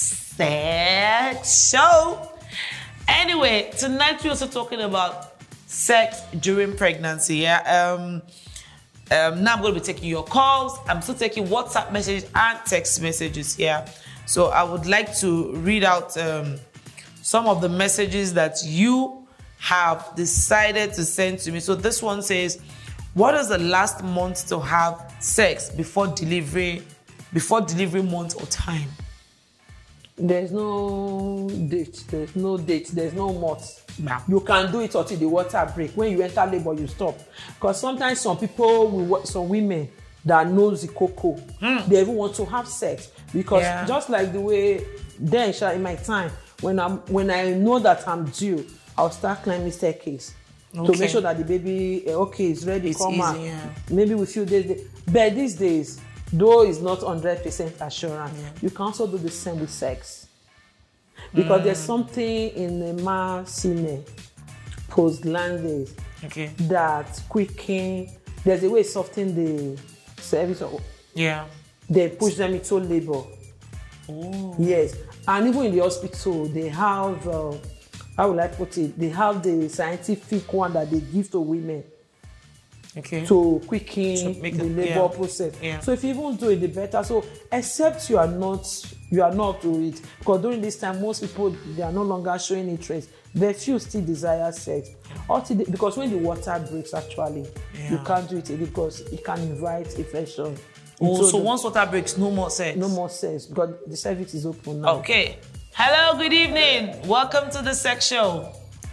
Sex Show. Anyway, tonight we're also talking about sex during pregnancy. Yeah. Now I'm going to be taking your calls. I'm still taking WhatsApp messages and text messages. Yeah. So I would like to read out some of the messages that you have decided to send to me. So this one says, what is the last month to have sex before delivery month or time? There's no date, there's no month. No. You can do it until the water break. When you enter labor, you stop. Because sometimes some women that knows the cocoa, they even want to have sex. Because just like the way then in my time, when I know that I'm due, I'll start climbing staircase to make sure that the baby is ready, it's come out. Yeah. Maybe with few days. But these days, though it's not 100% assurance, you can also do the same with sex. Because there's something in the male semen, postglandins, that quicken. There's a way of softening the cervix. they push them into labor. Oh. Yes, and even in the hospital, they have, how will I put it? They have the scientific one that they give to women Okay. to quicken make the it- labor yeah. process. Yeah. So if you even do it, the better. So except you are not up to it, because during this time, most people they are no longer showing interest. But few still desire sex. Because when the water breaks, actually, you Yeah. can't do it because it can invite infection. Oh, into so the- once water breaks, no more sex. no more sex because the cervix is open now. Okay. Hello, good evening. Welcome to the sex show.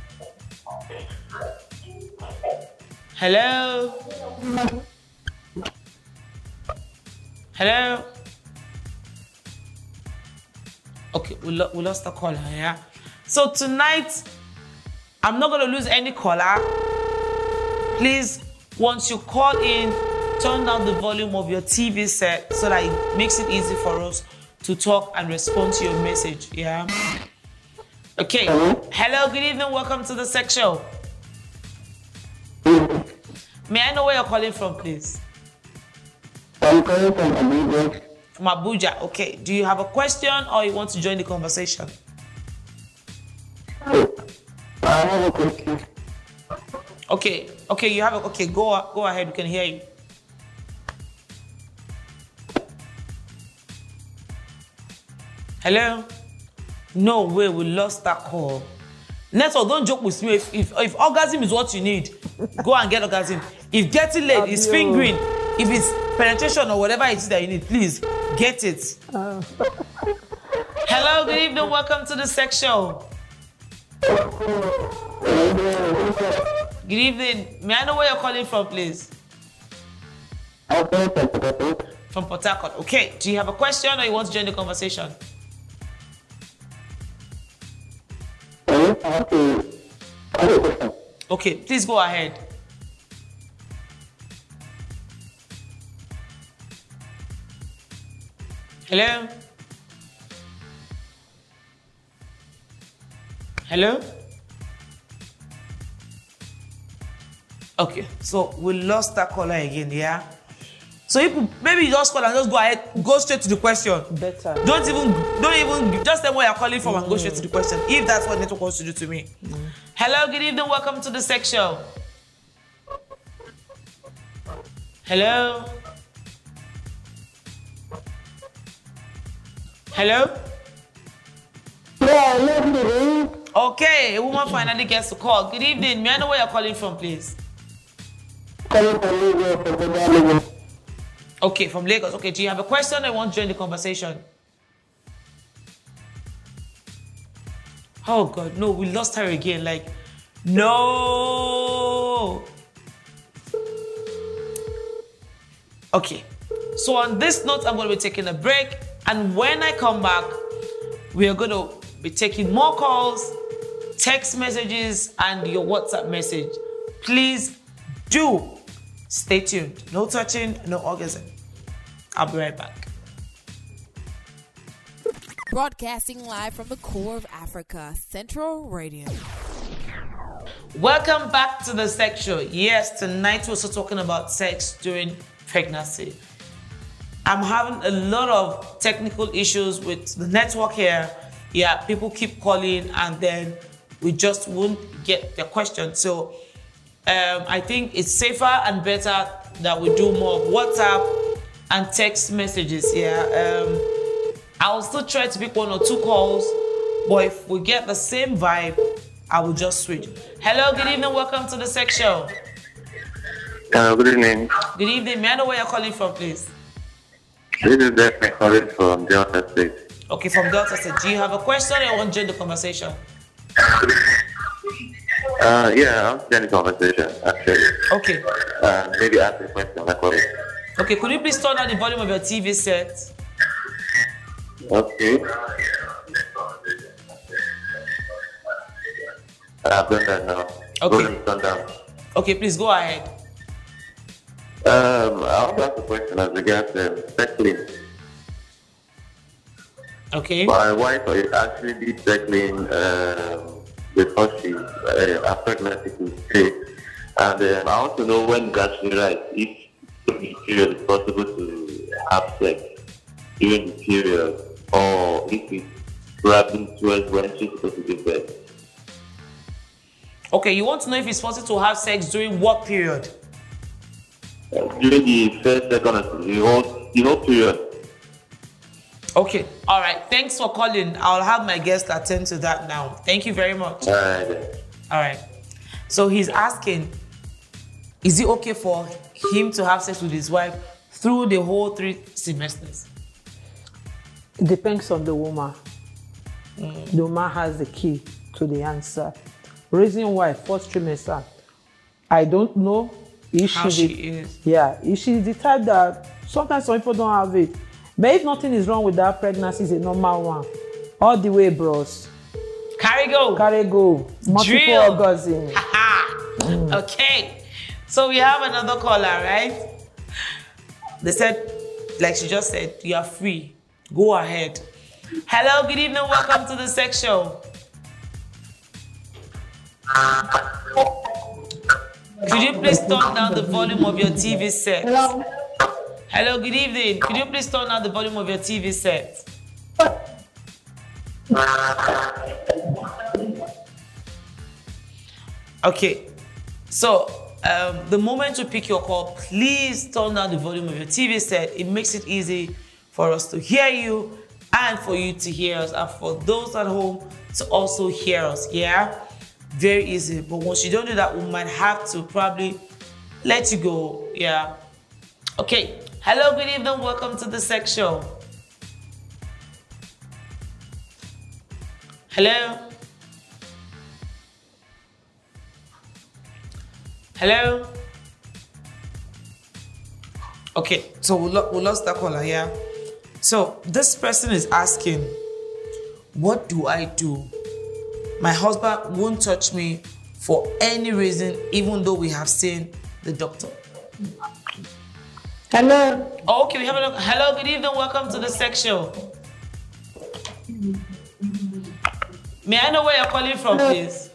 Hello. Hello. Okay, we lost the caller, yeah? So tonight, I'm not going to lose any caller. Please, once you call in, turn down the volume of your TV set so that it makes it easy for us to talk and respond to your message, yeah? Okay. Hello, good evening. Welcome to the sex show. May I know where you're calling from, please? I'm calling from Abuja. From Abuja. Okay. Do you have a question or you want to join the conversation? I have a question. Okay. Okay, you have a... Okay, go ahead. We can hear you. Hello? No way, we lost that call. Network, don't joke with me. If orgasm is what you need, go and get orgasm. If getting laid is fingering, if it's penetration or whatever it is that you need, please get it. Hello, good evening. Welcome to the sex show. Good evening. May I know where you're calling from, please? I'm calling from Port. From Port Harcourt. Okay. Do you have a question or you want to join the conversation? I have a question. Okay, please go ahead. Hello? Hello? Okay, so we lost that caller again, yeah? So maybe you just call and just go ahead, go straight to the question. Better. Don't even just tell where you're calling from and go straight to the question. If that's what network wants to do to me. Hello, good evening, welcome to the sex show. Hello? Hello? Yeah, lovely. Okay, a woman finally gets to call. Good evening, may I know where you're calling from, please? Calling from Lagos, from Lagos. Okay, from Lagos. Okay, do you have a question or you want to join the conversation? Oh God, no, we lost her again. Like, no. Okay, so on this note, I'm going to be taking a break. And when I come back, we are going to be taking more calls, text messages, and your WhatsApp message. Please do stay tuned. No touching, no orgasm. I'll be right back. Broadcasting live from the core of Africa, Central Radio. Welcome back to the sex show. Yes, tonight we're also talking about sex during pregnancy. I'm having a lot of technical issues with the network here. Yeah, people keep calling and then we just won't get their question. So I think it's safer and better that we do more of WhatsApp and text messages. Yeah, I'll still try to pick one or two calls, but if we get the same vibe, I will just switch. Hello, good evening. Welcome to the sex show. Good evening. Good evening. May I know where you're calling from, please? This is Daphne calling from Delta State. Okay, from Delta State. Do you have a question or you want to join the conversation? Yeah, I'm joining the conversation, actually. Okay. Maybe ask a question, like what? Okay, could you please turn down the volume of your TV set? Okay. I've done that now. Okay. Go down. Okay, please go ahead. I want to ask a question as regards settling. Okay. My wife actually did settling before her pregnancy to stay. And I want to know when it's actually right, if it's possible to have sex. during the period, or if it's probably towards when she's supposed to give birth. Okay, you want to know if it's possible to have sex during what period? During the first, second, and the whole period. Okay, all right. Thanks for calling. I'll have my guest attend to that now. Thank you very much. All right. All right. So he's asking, is it okay for him to have sex with his wife through the whole 3 semesters? It depends on the woman. The woman has the key to the answer. Reason why, first trimester, I don't know if How she is. Yeah, if she's the type that sometimes some people don't have it. But if nothing is wrong with that pregnancy, it's a normal one. All the way, bros. Carry go. Carry go. Multiple Drill. orgasm. Okay. So we have another caller, right? They said, like she just said, you are free. Go ahead. Hello, good evening. Welcome to the sex show. Could you please turn down the volume of your TV set? Hello. Hello, good evening. Could you please turn down the volume of your TV set? Okay. So, the moment you pick your call, please turn down the volume of your TV set. It makes it easy for us to hear you and for you to hear us, and for those at home to also hear us. Yeah? Very easy. But once you don't do that, we might have to probably let you go. Yeah. Okay. Hello, good evening. Welcome to the sex show. Hello. Hello. Okay, so we lost that caller here. So this person is asking, what do I do? My husband won't touch me for any reason, even though we have seen the doctor. Hello. Oh, okay, we have a hello, good evening, welcome to the sex show. May I know where you're calling from, please?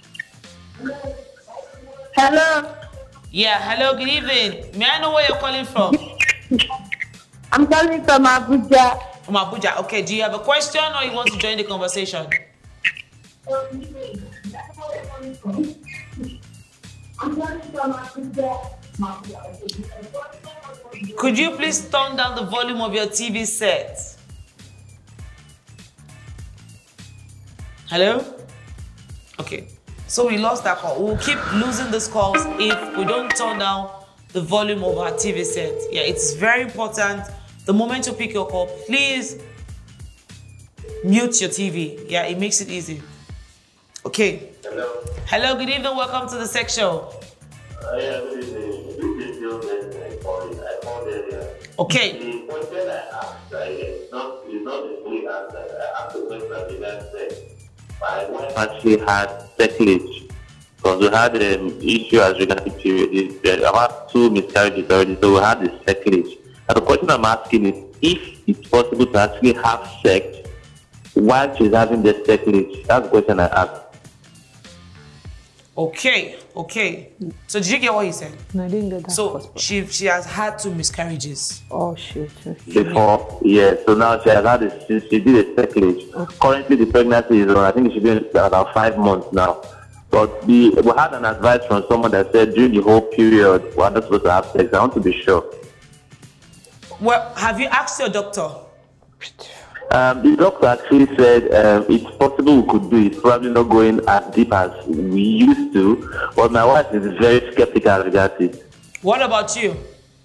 Hello. Yeah, hello, good evening. May I know where you're calling from? I'm calling from Abuja. From Abuja. Okay, do you have a question or you want to join the conversation? I'm calling from Abuja. Could you please turn down the volume of your TV set? Hello? Okay, so we lost that call. We'll keep losing these calls if we don't turn down the volume of our TV set. Yeah, it's very important. The moment you pick your call, please mute your TV. Yeah, it makes it easy. Okay. Hello. Hello, good evening. Welcome to the sex show. Yeah, good evening. This is Joe Benson. I called earlier. Okay. The question I asked, it's not the fully answer. I asked the question that the man said. My wife actually had secondage because we had an issue as regards the period. I had 2 miscarriages already, so we had the secondage. And the question I'm asking is if it's possible to actually have sex while she's having the secondage. That's the question I asked. Okay. So did you get what he said? No, I didn't get that. So first part. she has had 2 miscarriages. Oh shit. Before, yeah. So now she has had she did a secondage. Currently, the pregnancy is on. I think it should be about 5 months now. But we had an advice from someone that said during the whole period we're not supposed to have sex. I want to be sure. Well, have you asked your doctor? The doctor actually said it's possible we could do it. Probably not going as deep as we used to. But my wife is very skeptical regarding it. What about you?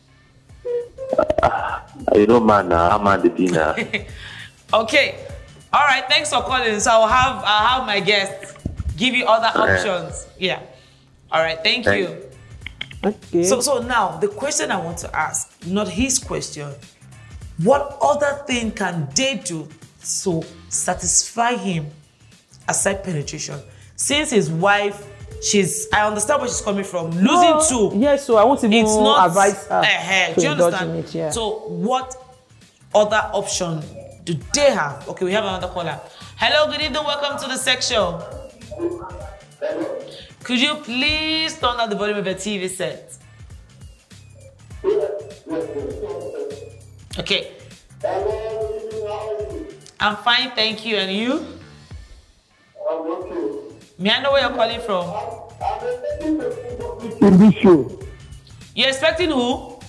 You know, man, I'm at the dinner. Okay. All right. Thanks for calling. So I'll have my guests give you other options. Yeah. All right. Thank you. Okay. So now the question I want to ask, not his question. What other thing can they do to satisfy him aside penetration? Since his wife, I understand where she's coming from. Losing 2. Yes, so I want to It's not advise her. do you indulge understand? in it, yeah. So what other option do they have? Okay, we have another caller. Hello, good evening. Welcome to the sex show. Could you please turn down the volume of your TV set? Okay. I'm fine, thank you. And you? I'm okay. May I know where you're calling from? I'm expecting in this show. You're expecting who?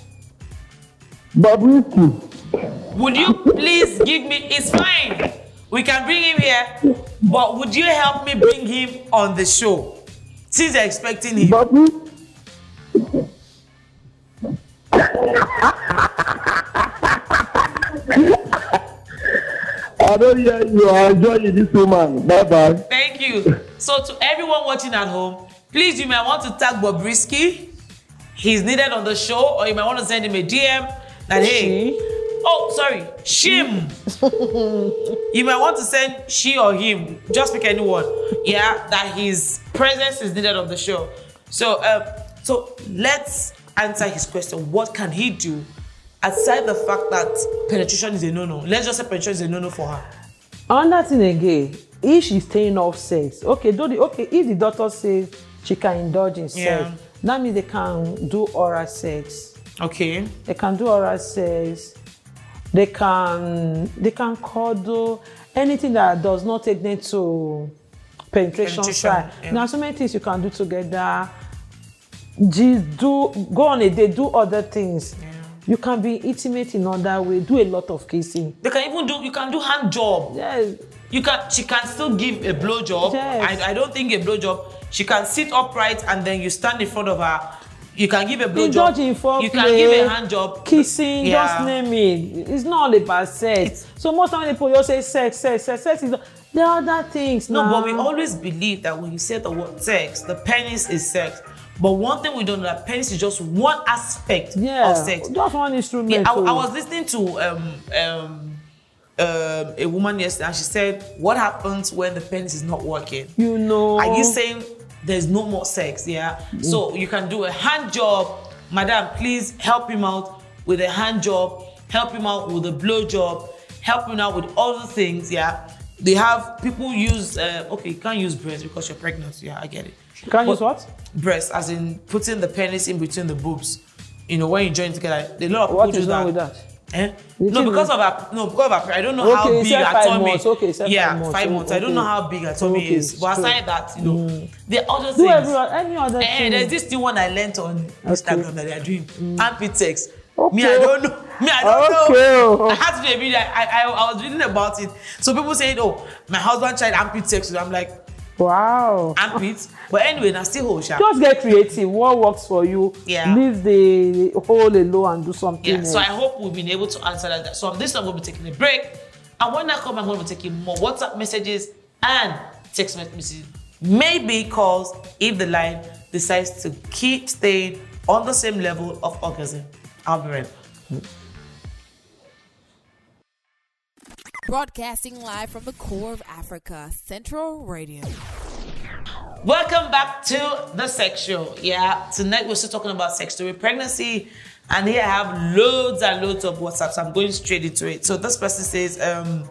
Bobrisky. Would you please give me? It's fine. We can bring him here, but would you help me bring him on the show? Since you're expecting him. Bobrisky. I don't hear you are enjoying this woman. Bye bye. Thank you. So to everyone watching at home, please, you might want to tag Bobrisky. He's needed on the show, or you might want to send him a DM that, hey, oh, sorry, Shim. You might want to send she or him, just pick anyone, yeah, that his presence is needed on the show. So, so let's answer his question. What can he do aside the fact that penetration is a no-no? Let's just say penetration is a no-no for her. Another thing again, if she's staying off sex, if the doctor says she can indulge in sex, that means they can do oral sex. Okay. They can do oral sex. They can cuddle, anything that does not take them to penetration side. Yeah. Now, so many things you can do together. Just go on a date, do other things. Yeah. You can be intimate in other way, do a lot of kissing. They can even do, you can do hand job. Yes. She can still give a blow job. Yes. I don't think a blow job. She can sit upright and then you stand in front of her. You can give a blow Indulge job. in foreplay, You can give a hand job. kissing, Yeah. just name it. It's not all about sex. So most of the people just say sex is not. There are other things. No, now. but we always believe that when you say the word sex, the penis is sex. But one thing we don't know, that penis is just one aspect of sex. Just one instrument. Yeah, I was listening to a woman yesterday, and she said, "What happens when the penis is not working?" You know. Are you saying there's no more sex? Yeah. So you can do a hand job, madam. Please help him out with a hand job. Help him out with a blow job. Help him out with other things. Yeah. They have people use. Okay, you can't use breast because you're pregnant. Yeah, I get it. You can't use what? Breast, as in putting the penis in between the boobs. You know, when you join together, a lot of people What do is wrong that. with that? Eh? No, because of her, I don't know how Okay, big said her 5 tummy. months. Okay, said 5 months. 5 months. I don't know how big her tummy Okay, is. But true. aside that, you know, there are other Do things. any other thing. There's this new one I learned on Instagram that they are doing. Armpit sex. Okay. Me, I don't know. Okay. I had to do a video. I was reading about it. So people saying, "Oh, my husband tried armpit sex." I'm like, Wow. armpit. But anyway, now still hold sharp. Just get creative. What works for you? Yeah. Leave the hole alone and do something Yeah, else. so I hope we've been able to answer that. So this time we'll be taking a break. And when I come, I'm going to be taking more WhatsApp messages and text messages. Maybe calls if the line decides to keep staying on the same level of orgasm. I'll be right back. Broadcasting live from the core of Africa, Central Radio. Welcome back to the sex show. Yeah, tonight we're still talking about sex during pregnancy, and here I have loads and loads of WhatsApps. I'm going straight into it. So this person says,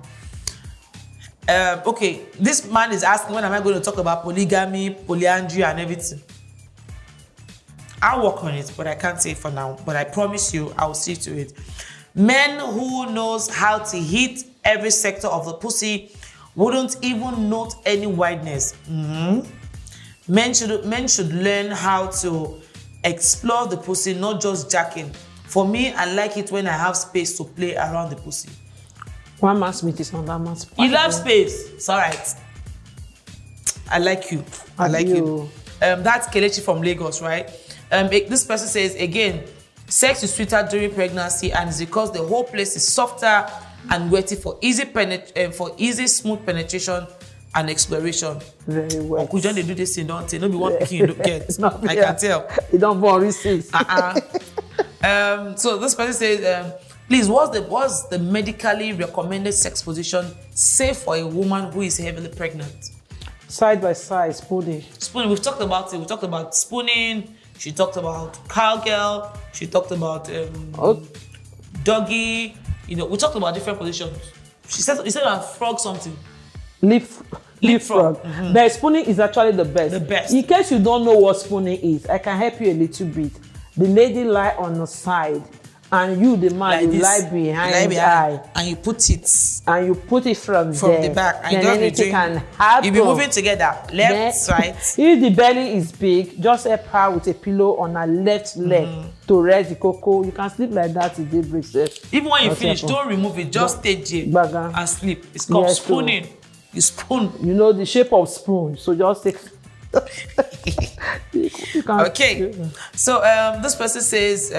okay, this man is asking when am I going to talk about polygamy, polyandry, and everything. I'll work on it, but I can't say it for now. But I promise you, I'll see to it. Men who knows how to hit every sector of the pussy wouldn't even note any wideness. Men should learn how to explore the pussy, not just jacking. For me, I like it when I have space to play around the pussy. One man's meat is not that man's part. You love space. It's all right. I like you. I like you. That's Kelechi from Lagos, right? This person says, again, sex is sweeter during pregnancy, and it's because the whole place is softer and wetty for easy, smooth penetration and exploration. Very well. Uncle John, they do this thing, don't they? No be one picking you don't get. I can tell. You don't born receipts. So this person says, please, what's the medically recommended sex position safe for a woman who is heavily pregnant? Side by side, spooning. Spooning, we've talked about it. We talked about spooning. She talked about cowgirl. She talked about doggy. You know, we talked about different positions. He said frog something. Leapfrog. The spooning is actually the best. The best. In case you don't know what spooning is, I can help you a little bit. The lady lie on the side And you, the man, Like you this. lie You behind lie the behind, eye. and you put it And you put it from from there. the back, and then just be anything doing. can happen. You'll be moving together, left, Then, right. If the belly is big, just help her with a pillow on her left leg to rest the cocoa. You can sleep like that till daybreak. Even when you Nothing finish, happen. don't remove it. Just stay there Baga. and sleep. It's called Yes, spooning. You spoon. You know the shape of spoon, so just take. You can- Okay. So this person says,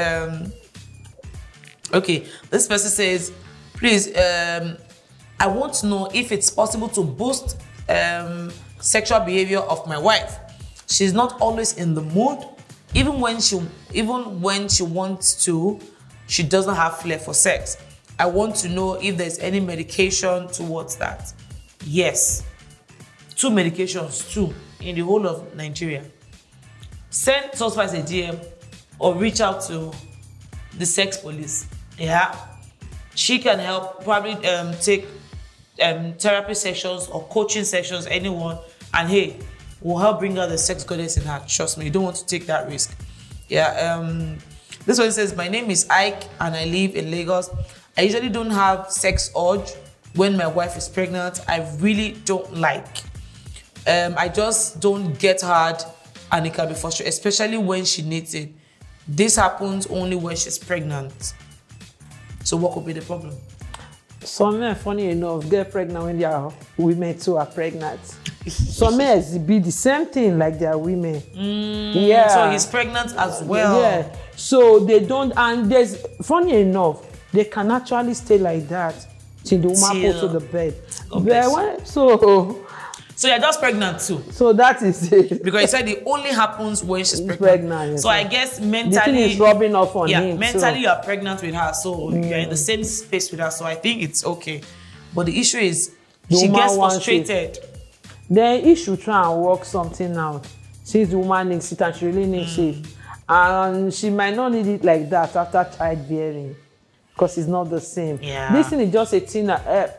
this person says, please, I want to know if it's possible to boost sexual behavior of my wife. She's not always in the mood. Even when she wants to, she doesn't have flair for sex. I want to know if there's any medication towards that. Yes. 2 medications, 2 in the whole of Nigeria. Send Suspice a DM or reach out to the sex police. Yeah, she can help. Probably take therapy sessions or coaching sessions. Anyone, and hey, we'll help bring out the sex goddess in her. Trust me, you don't want to take that risk. Yeah. This one says, my name is Ike and I live in Lagos. I usually don't have sex urge when my wife is pregnant. I really don't like. I just don't get hard and it can be frustrating, especially when she needs it. This happens only when she's pregnant. So what could be the problem? Some men, funny enough, get pregnant when their women too are pregnant. Some men exhibit the same thing like their women. Yeah. So he's pregnant as well. Yeah. So they don't, and there's, funny enough, they can actually stay like that till the woman goes to the bed. God bless But when, so you're just pregnant too. So that is it. Because he said it only happens when she's pregnant. Pregnant, yes, so I guess mentally, the thing is rubbing off on him. mentally too. you are pregnant with her, so you're in the same space with her. So I think it's okay. But the issue is she woman gets wants frustrated. Then he should try and work something out. Since the woman needs it and she really needs it. And she might not need it like that after childbearing. Because it's not the same. Yeah. This thing is just a thing.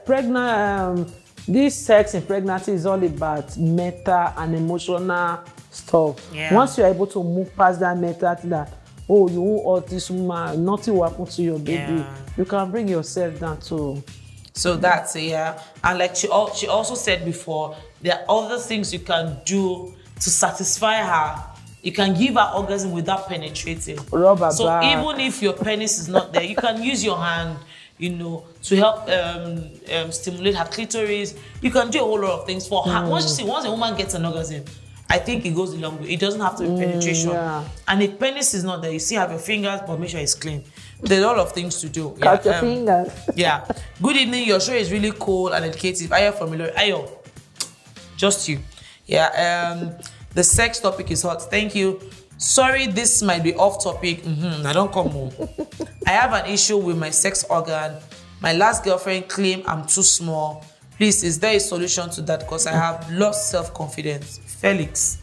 This sex in pregnancy is all about mental and emotional stuff. Yeah. Once you're able to move past that mental thing that, oh, you won't hurt this woman, nothing will happen to your baby. Yeah. You can bring yourself down too. So that's it, yeah. And like she also said before, there are other things you can do to satisfy her. You can give her orgasm without penetrating. Rub her so back. even if your penis is not there, you can use your hand, to help stimulate her clitoris. You can do a whole lot of things for her. Once a woman gets an orgasm, I think it goes a long way. It doesn't have to be penetration. Yeah. And if penis is not there, you still have your fingers, but make sure it's clean. There's a lot of things to do. Cut your fingers. Yeah. Good evening. Your show is really cool and educative. Ayo from Ilorin. Ayo. Just you. Yeah. The sex topic is hot. Thank you. Sorry, this might be off topic. I don't come home. I have an issue with my sex organ. My last girlfriend claimed I'm too small. Please, is there a solution to that? Because I have lost self-confidence. Felix.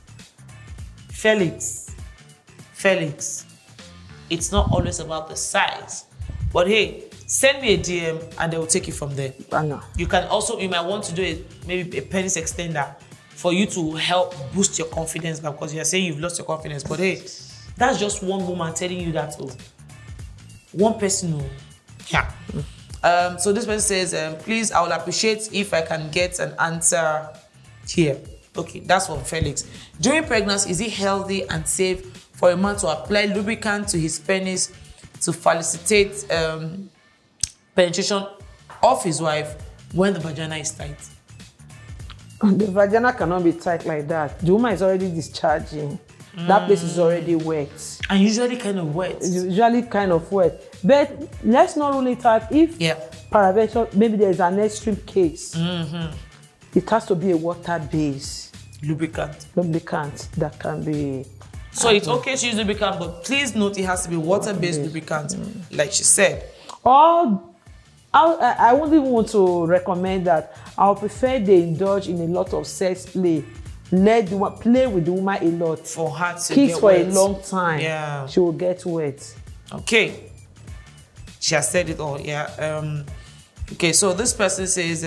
It's not always about the size. But hey, send me a DM and they will take it from there. You might want to do maybe a penis extender for you to help boost your confidence back, because you're saying you've lost your confidence. But hey, that's just one woman telling you that. One person. Yeah. So this person says, please, I will appreciate if I can get an answer here. Okay, that's from Felix. During pregnancy, is it healthy and safe for a man to apply lubricant to his penis to facilitate penetration of his wife when the vagina is tight? The vagina cannot be tight like that. The woman is already discharging. That place is already wet. And usually kind of wet. It's usually kind of wet. But let's not rule it out. If paraventure, maybe there's an extreme case, it has to be a water-based lubricant that can be. So it's okay to use lubricant, but please note it has to be water-based lubricant, like she said. Or I wouldn't even want to recommend that. I would prefer they indulge in a lot of sex play. Let the woman play with the woman a lot. For her to kiss get for wet. A long time. Yeah. She will get wet. Okay. She has said it all. Yeah. Okay. So this person says.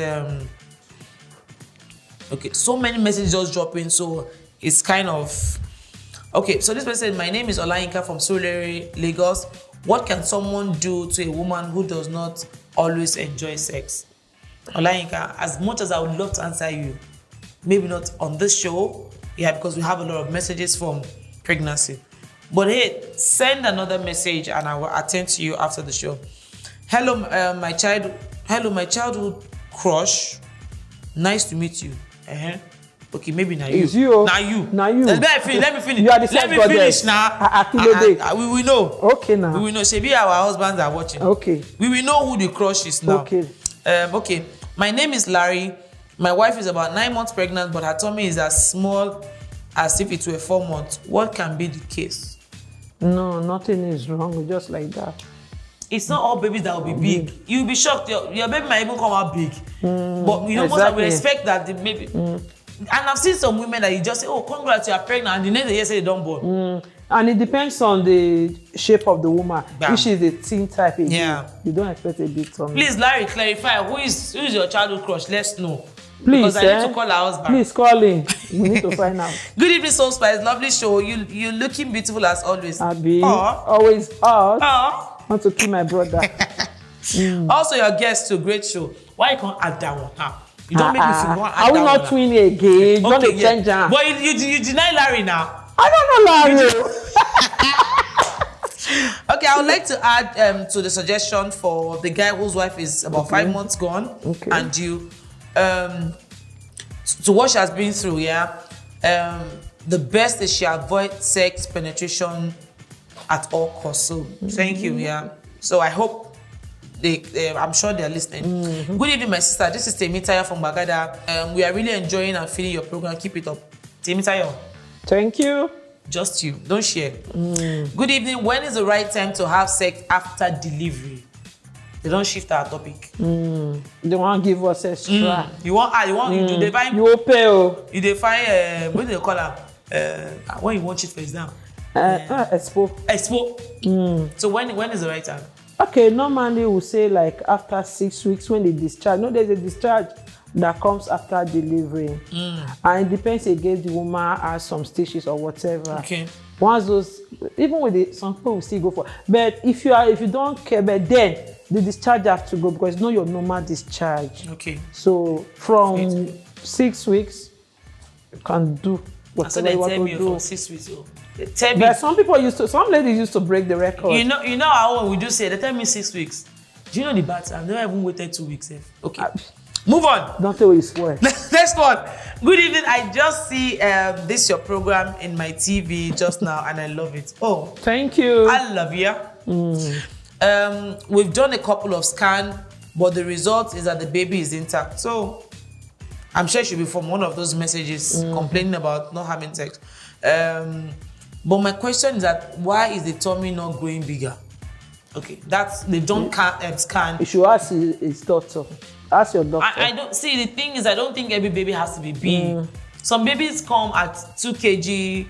Okay. So many messages just dropping. So it's kind of. Okay. So this person said, my name is Olayinka from Surulere, Lagos. What can someone do to a woman who does not always enjoy sex? Olayinka, as much as I would love to answer you, maybe not on this show, because we have a lot of messages from pregnancy. But hey, send another message and I will attend to you after the show. Hello, my childhood crush. Nice to meet you. Okay, maybe now you. It's you. Now you. Let me finish. You are the Let me finish now. We will know. Okay now. We will know. Shebi our husbands are watching. Okay. We will know who the crush is now. Okay. Okay. My name is Larry. My wife is about 9 months pregnant, but her tummy is as small as if it were 4 months. What can be the case? No, nothing is wrong. Just like that. It's not all babies that will be big. You'll be shocked. Your baby might even come out big. But you know, most of we expect that the baby. And I've seen some women that you just say, "Oh, congrats, you are pregnant," and the next day you say they don't born. And it depends on the shape of the woman. Bam. If she's a thin type, Yeah. you don't expect a big tummy. Please, Larry, clarify who is your childhood crush? Let's know. Please, because I need to call our husband. Please call in. We need to find out. Good evening, Soul Spice. Lovely show. You're looking beautiful as always. Abi, Aw. always us. Aw. Want to kill my brother. Also, your guest to great show. Why you can't add that one? You don't make me feel one. Are we not twinning again? Don't Okay, change yeah. am. But you deny Larry now. I don't know Larry. Okay, I would like to add to the suggestion for the guy whose wife is about 5 months gone, and you to what she has been through. The best is she avoid sex penetration at all costs. So thank you. So I hope I'm sure they're listening. Good evening, my sister. This is Temitaya from Bagada. We are really enjoying and feeling your program. Keep it up, Temitaya. Thank you. Just you. Don't share. Good evening. When is the right time to have sex after delivery? They don't shift our topic. They want to give us extra. You define. You will pay. You define. What do they call her? When you want it face down. Expo. So when is the right time? Okay, normally we say like after 6 weeks when they discharge. No, there's a discharge that comes after delivery, and it depends again the woman has some stitches or whatever. Okay. Once those, even with some people will still go for. But if you don't care, but then the discharge have to go because it's not your normal discharge. Okay. So from 6 weeks, you can do whatever you want to do. From 6 weeks. Tell me. But some ladies used to break the record. You know how we do say they tell me 6 weeks. Do you know the bad? I've never even waited 2 weeks. Okay. Move on. Don't tell you swear. Next one. Good evening. I just see this your program in my TV just now, and I love it. Oh, thank you. I love you. We've done a couple of scans, but the result is that the baby is intact. So I'm sure it should be from one of those messages complaining about not having sex. But my question is that why is the tummy not growing bigger? Okay, they've done scan. You should ask his doctor. Ask your doctor. I don't see. The thing is, I don't think every baby has to be big. Some babies come at 2 kg,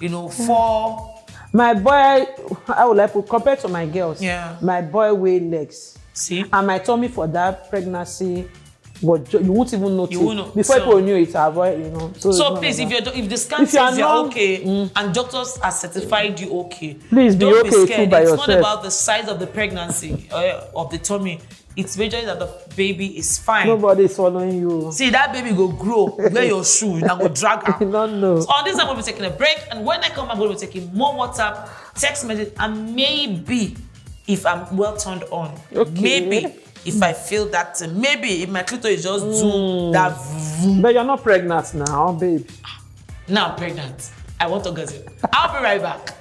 4. My boy, I would like to compare to my girls. Yeah. My boy weigh legs. See? And my tummy for that pregnancy, but you won't even notice. You won't know. Before people knew it, avoid, So please, if the scan says you're okay and doctors are certified you okay, please don't be be okay scared. too by It's yourself. not about the size of the pregnancy of the tummy. It's majorly that the baby is fine. Nobody is following you. See, that baby go grow, wear your shoe, and go drag out. I don't know. So on this, I'm going to be taking a break, and when I come back, I'm going to be taking more WhatsApp, text message, and maybe if I'm well turned on, maybe if I feel that, maybe if my clitoris is just zoom that. But you're not pregnant now, babe. Now I'm pregnant. I want orgasm. I'll be right back.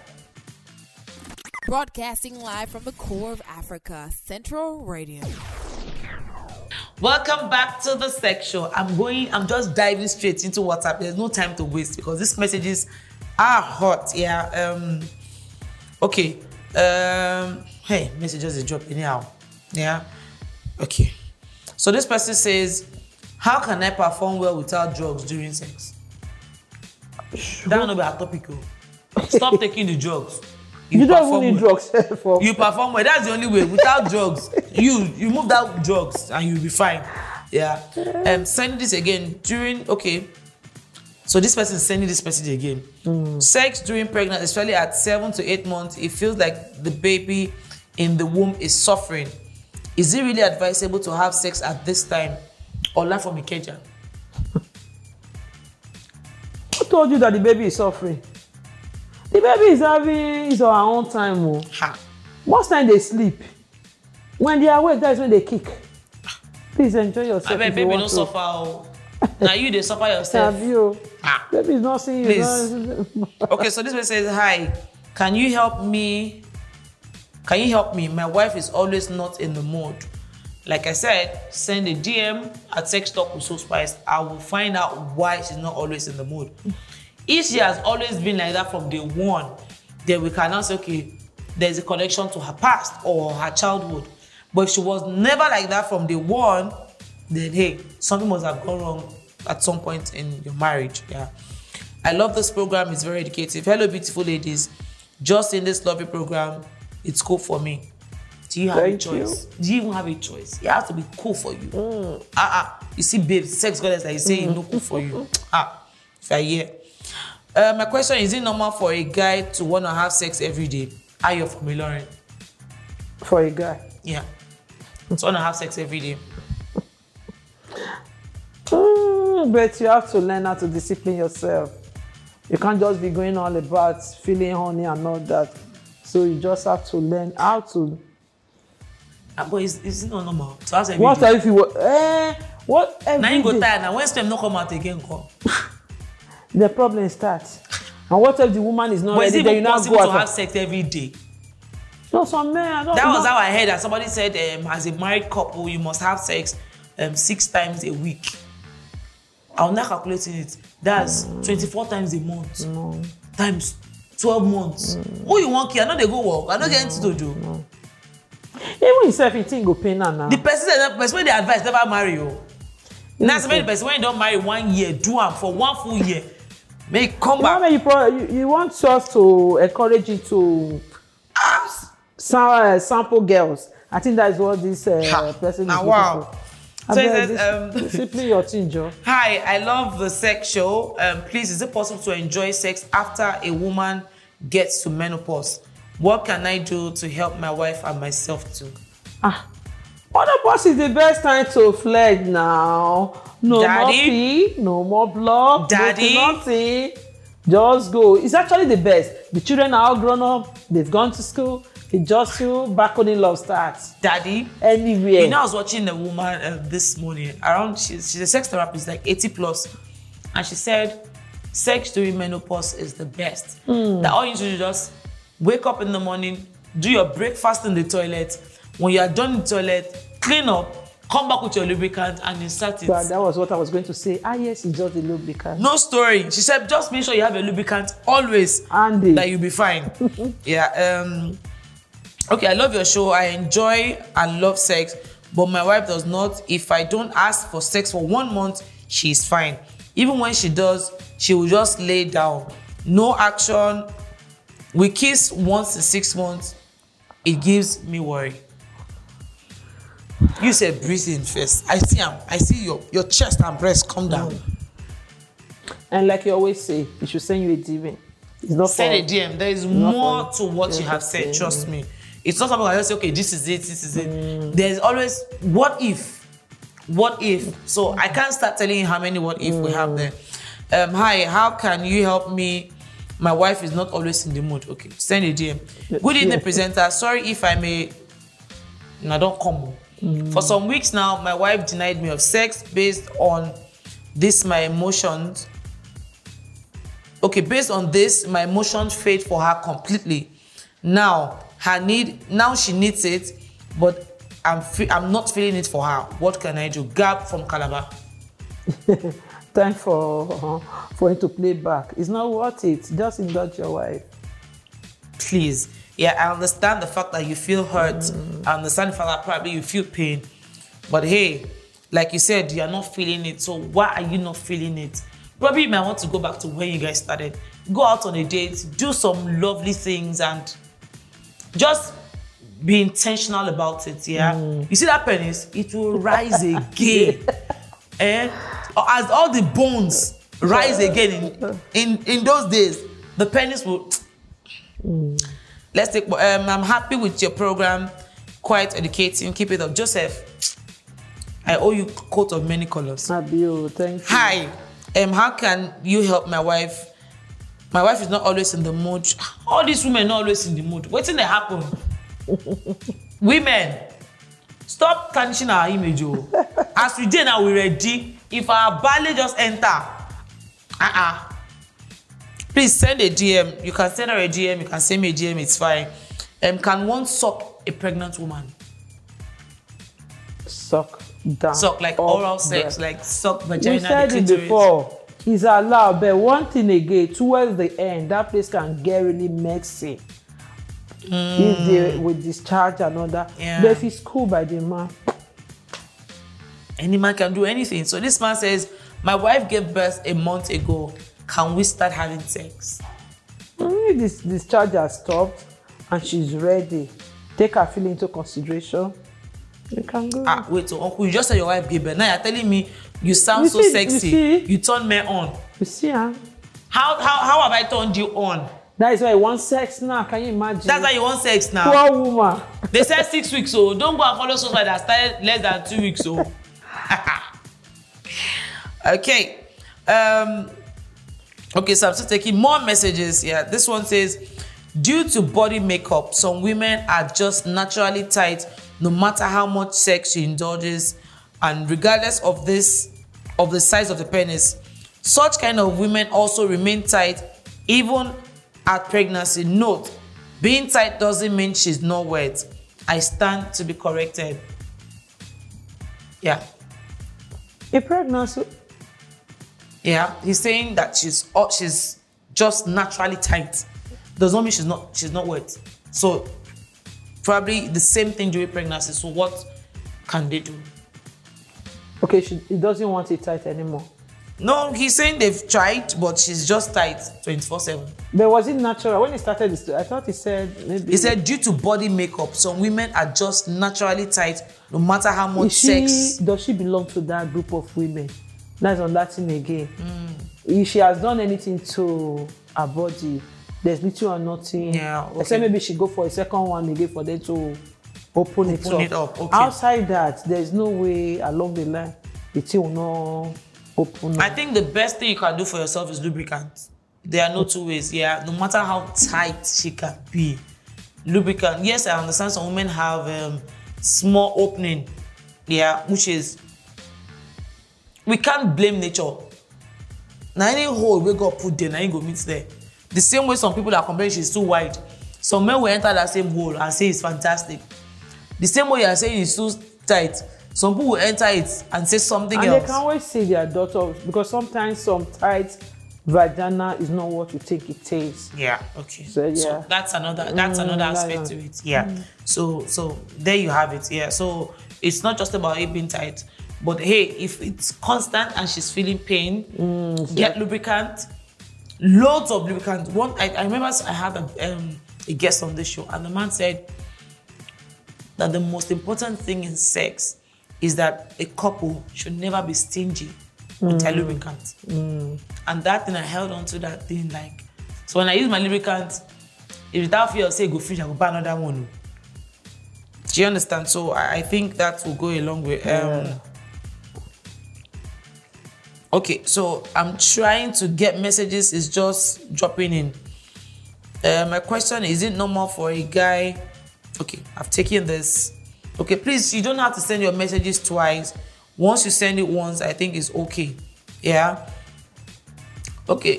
Broadcasting live from the core of Africa, Central Radio. Welcome back to the sex show. I'm just diving straight into WhatsApp. There's no time to waste because these messages are hot. Yeah. Okay. Hey, messages are dropping anyhow. Yeah. Okay. So this person says, how can I perform well without drugs during sex? That will not be our topic. Stop taking the drugs. You don't even need drugs for. You perform well. That's the only way. Without drugs, you move that drugs and you'll be fine. Yeah. Send this again during. Okay. So this person is sending this message again. Sex during pregnancy, especially at 7 to 8 months, it feels like the baby in the womb is suffering, is it really advisable to have sex at this time? Ola from Ikeja. Who told you that the baby is suffering? The baby is having his or her own time. Oh. Ha. Most time they sleep. When they are awake, that's when they kick. Please enjoy yourself. I bet baby don't suffer. Oh. Now you they suffer yourself. Have you? Ah. Baby is not seeing you. Please. Okay, so this one says, hi, can you help me? Can you help me? My wife is always not in the mood. Like I said, send a DM at Sex Talk with Soul Spice. I will find out why she's not always in the mood. If she has always been like that from day one, then we can now say, okay, there's a connection to her past or her childhood. But if she was never like that from day one, then hey, something must have gone wrong at some point in your marriage. Yeah. I love this program. It's very educative. Hello, beautiful ladies. Just in this lovely program, it's cool for me. Do you have a choice? Do you even have a choice? It has to be cool for you. You see, babes, sex goddess that you say no cool for you. If I hear. My question is it normal for a guy to want to have sex every day? Are you from Ilorin? For a guy? Yeah. To want to have sex every day. But you have to learn how to discipline yourself. You can't just be going all about feeling horny and all that. So you just have to learn how to. But it's not normal. So that's what day. If you what every now you go day? tired now when sperm not come out again come. The problem starts. And what if the woman is not but ready? Is it even possible to have sex every day? No, some men. I don't. That was how I heard that somebody said, as a married couple, you must have sex 6 times a week. I'm not calculating it. That's 24 times a month. Times 12 months. Who you want here? I know they go work. I don't get anything to do. Even yourself, you think go pay now. The person when they advise never marry you. Now, so many person when you don't marry 1 year, do them for 1 full year. Make come back. You want us to encourage you to sample girls. I think that is what this person is looking for. So it says, discipline your thing, Joe. Hi, I love the sex show. Please, is it possible to enjoy sex after a woman gets to menopause? What can I do to help my wife and myself too? Menopause is the best time to flirt now. No Daddy? more pee, no more blood, Daddy? nothing. Just go. It's actually the best. The children are all grown up. They've gone to school. It's just you back on in love starts. Daddy? Anywhere. You know, I was watching a woman this morning. She's a sex therapist, like 80 plus. And she said, sex during menopause is the best. That all you need to do is just wake up in the morning, do your breakfast in the toilet. When you are done in the toilet, clean up, come back with your lubricant and insert it. But that was what I was going to say. Yes, it's just the lubricant. No story. She said, just make sure you have a lubricant always. Andy. That you'll be fine. Yeah. Okay, I love your show. I enjoy and love sex, but my wife does not. If I don't ask for sex for 1 month, she's fine. Even when she does, she will just lay down. No action. We kiss once in 6 months. It gives me worry. You said breathe in first. I see your chest and breast come down. And like you always say, it should send you a DM. It's not send a DM. There is more to what you have said. Trust me. It's not something I just say, okay, this is it. There's always what if. So I can't start telling you how many what if we have there. Hi, how can you help me? My wife is not always in the mood. Okay, send a DM. Good evening, presenter. Sorry if I may. No, don't come. For some weeks now, my wife denied me of sex based on this, my emotions. Okay, based on this, my emotions fade for her completely. Now she needs it, but I'm not feeling it for her. What can I do? Gab from Calabar. Time for him to play back. It's not worth it. Just indulge your wife. Please. Yeah, I understand the fact that you feel hurt. I understand the fact that probably you feel pain. But hey, like you said, you are not feeling it. So why are you not feeling it? Probably you might want to go back to where you guys started. Go out on a date, do some lovely things, and just be intentional about it. Yeah, you see that penis? It will rise again. As all the bones rise again in those days, the penis will. Let's take. I'm happy with your program. Quite educating. Keep it up, Joseph. I owe you a coat of many colors. Abio, thank you. Hi. How can you help my wife? My wife is not always in the mood. All these women not always in the mood. What's in the happen? Women, stop tarnishing our image. As we did now, we ready. If our ballet just enter, please send a DM. You can send her a DM. You can send me a DM. It's fine. Can one suck a pregnant woman? Suck down. Suck like oral sex, like suck vagina. We said the it clitoris. before. It's allowed, but one thing again, towards the end, that place can get really messy. If they will discharge another. Yeah. But if it's cool by the man. Any man can do anything. So this man says, my wife gave birth a month ago. Can we start having sex? If this discharge has stopped and she's ready, take her feeling into consideration. You can go. Wait, so uncle, you just said your wife gave birth. Now you're telling me you sound so sexy. You turn me on. You see, huh? How have I turned you on? That is why you want sex now. Can you imagine? That's why you want sex now. Poor woman. They said 6 weeks, so don't go and follow somebody that started less than 2 weeks, so. Okay. Okay, so I'm still taking more messages. Yeah, this one says, due to body makeup, some women are just naturally tight no matter how much sex she indulges, and regardless of the size of the penis. Such kind of women also remain tight even at pregnancy. Note, being tight doesn't mean she's not wet. I stand to be corrected. Yeah. A pregnancy. Yeah, he's saying that she's just naturally tight. Does not mean she's not wet. So probably the same thing during pregnancy. So what can they do? Okay, he doesn't want it tight anymore. No, he's saying they've tried, but she's just tight 24/7. But was it natural? When he started this, I thought he said maybe. He said due to body makeup, some women are just naturally tight no matter how much sex. Does she belong to that group of women? That's on that thing again. If she has done anything to her body, there's little or nothing. Yeah, okay. Except maybe she go for a second one again for them to open it up. Okay. Outside that, there's no way along the line the thing will not open up. I think the best thing you can do for yourself is lubricant. There are no two ways. Yeah, no matter how tight she can be, lubricant. Yes, I understand some women have small opening. Yeah, which is, we can't blame nature. Now any hole we go put there, now you go meet there. The same way some people are complaining she's too wide. Some men will enter that same hole and say it's fantastic. The same way you are saying it's too tight, some people will enter it and say something else. And they can always see their daughter, because sometimes some tight vagina is not what you think it is. Yeah, okay. So, yeah. So that's another aspect to it. Yeah. So there you have it. Yeah. So it's not just about it being tight, but hey, if it's constant and she's feeling pain, get lubricant. Loads of lubricant. I remember I had a guest on this show, and the man said that the most important thing in sex is that a couple should never be stingy with their lubricant. And that thing, I held on to that thing like. So when I use my lubricant, if that fear say go finish, I go buy another one. Do you understand? So I think that will go a long way. Okay, so I'm trying to get messages. It's just dropping in. My question is it normal for a guy? Okay, I've taken this. Okay, please, you don't have to send your messages twice. Once you send it once, I think it's okay. Yeah. Okay.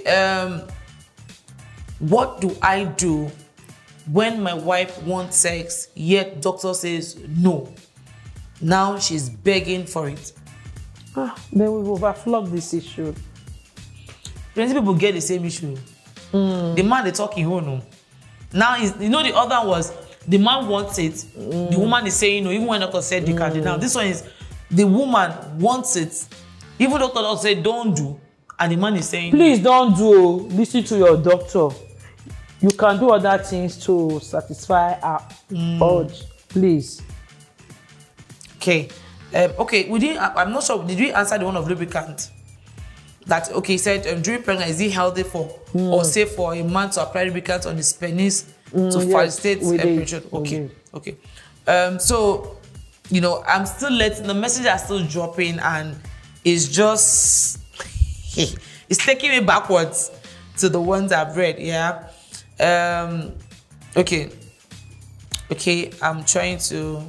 What do I do when my wife wants sex, yet doctor says no? Now she's begging for it. Then we've overflogged this issue. Plenty people get the same issue. The man they talking no. Now the other was the man wants it. The woman is saying no, even when doctor said you can do. Now this one is the woman wants it. Even doctor said don't do, and the man is saying please don't do. Listen to your doctor. You can do other things to satisfy our urge. Please. Okay. Okay, I'm not sure. Did we answer the one of lubricant? That okay, he said during pregnancy, is it healthy for or safe for a man to apply lubricant on his penis to facilitate with it. penetration. Okay. So, you know, I'm still letting the messages are still dropping, and it's just it's taking me backwards to the ones I've read. Yeah. Okay, I'm trying to.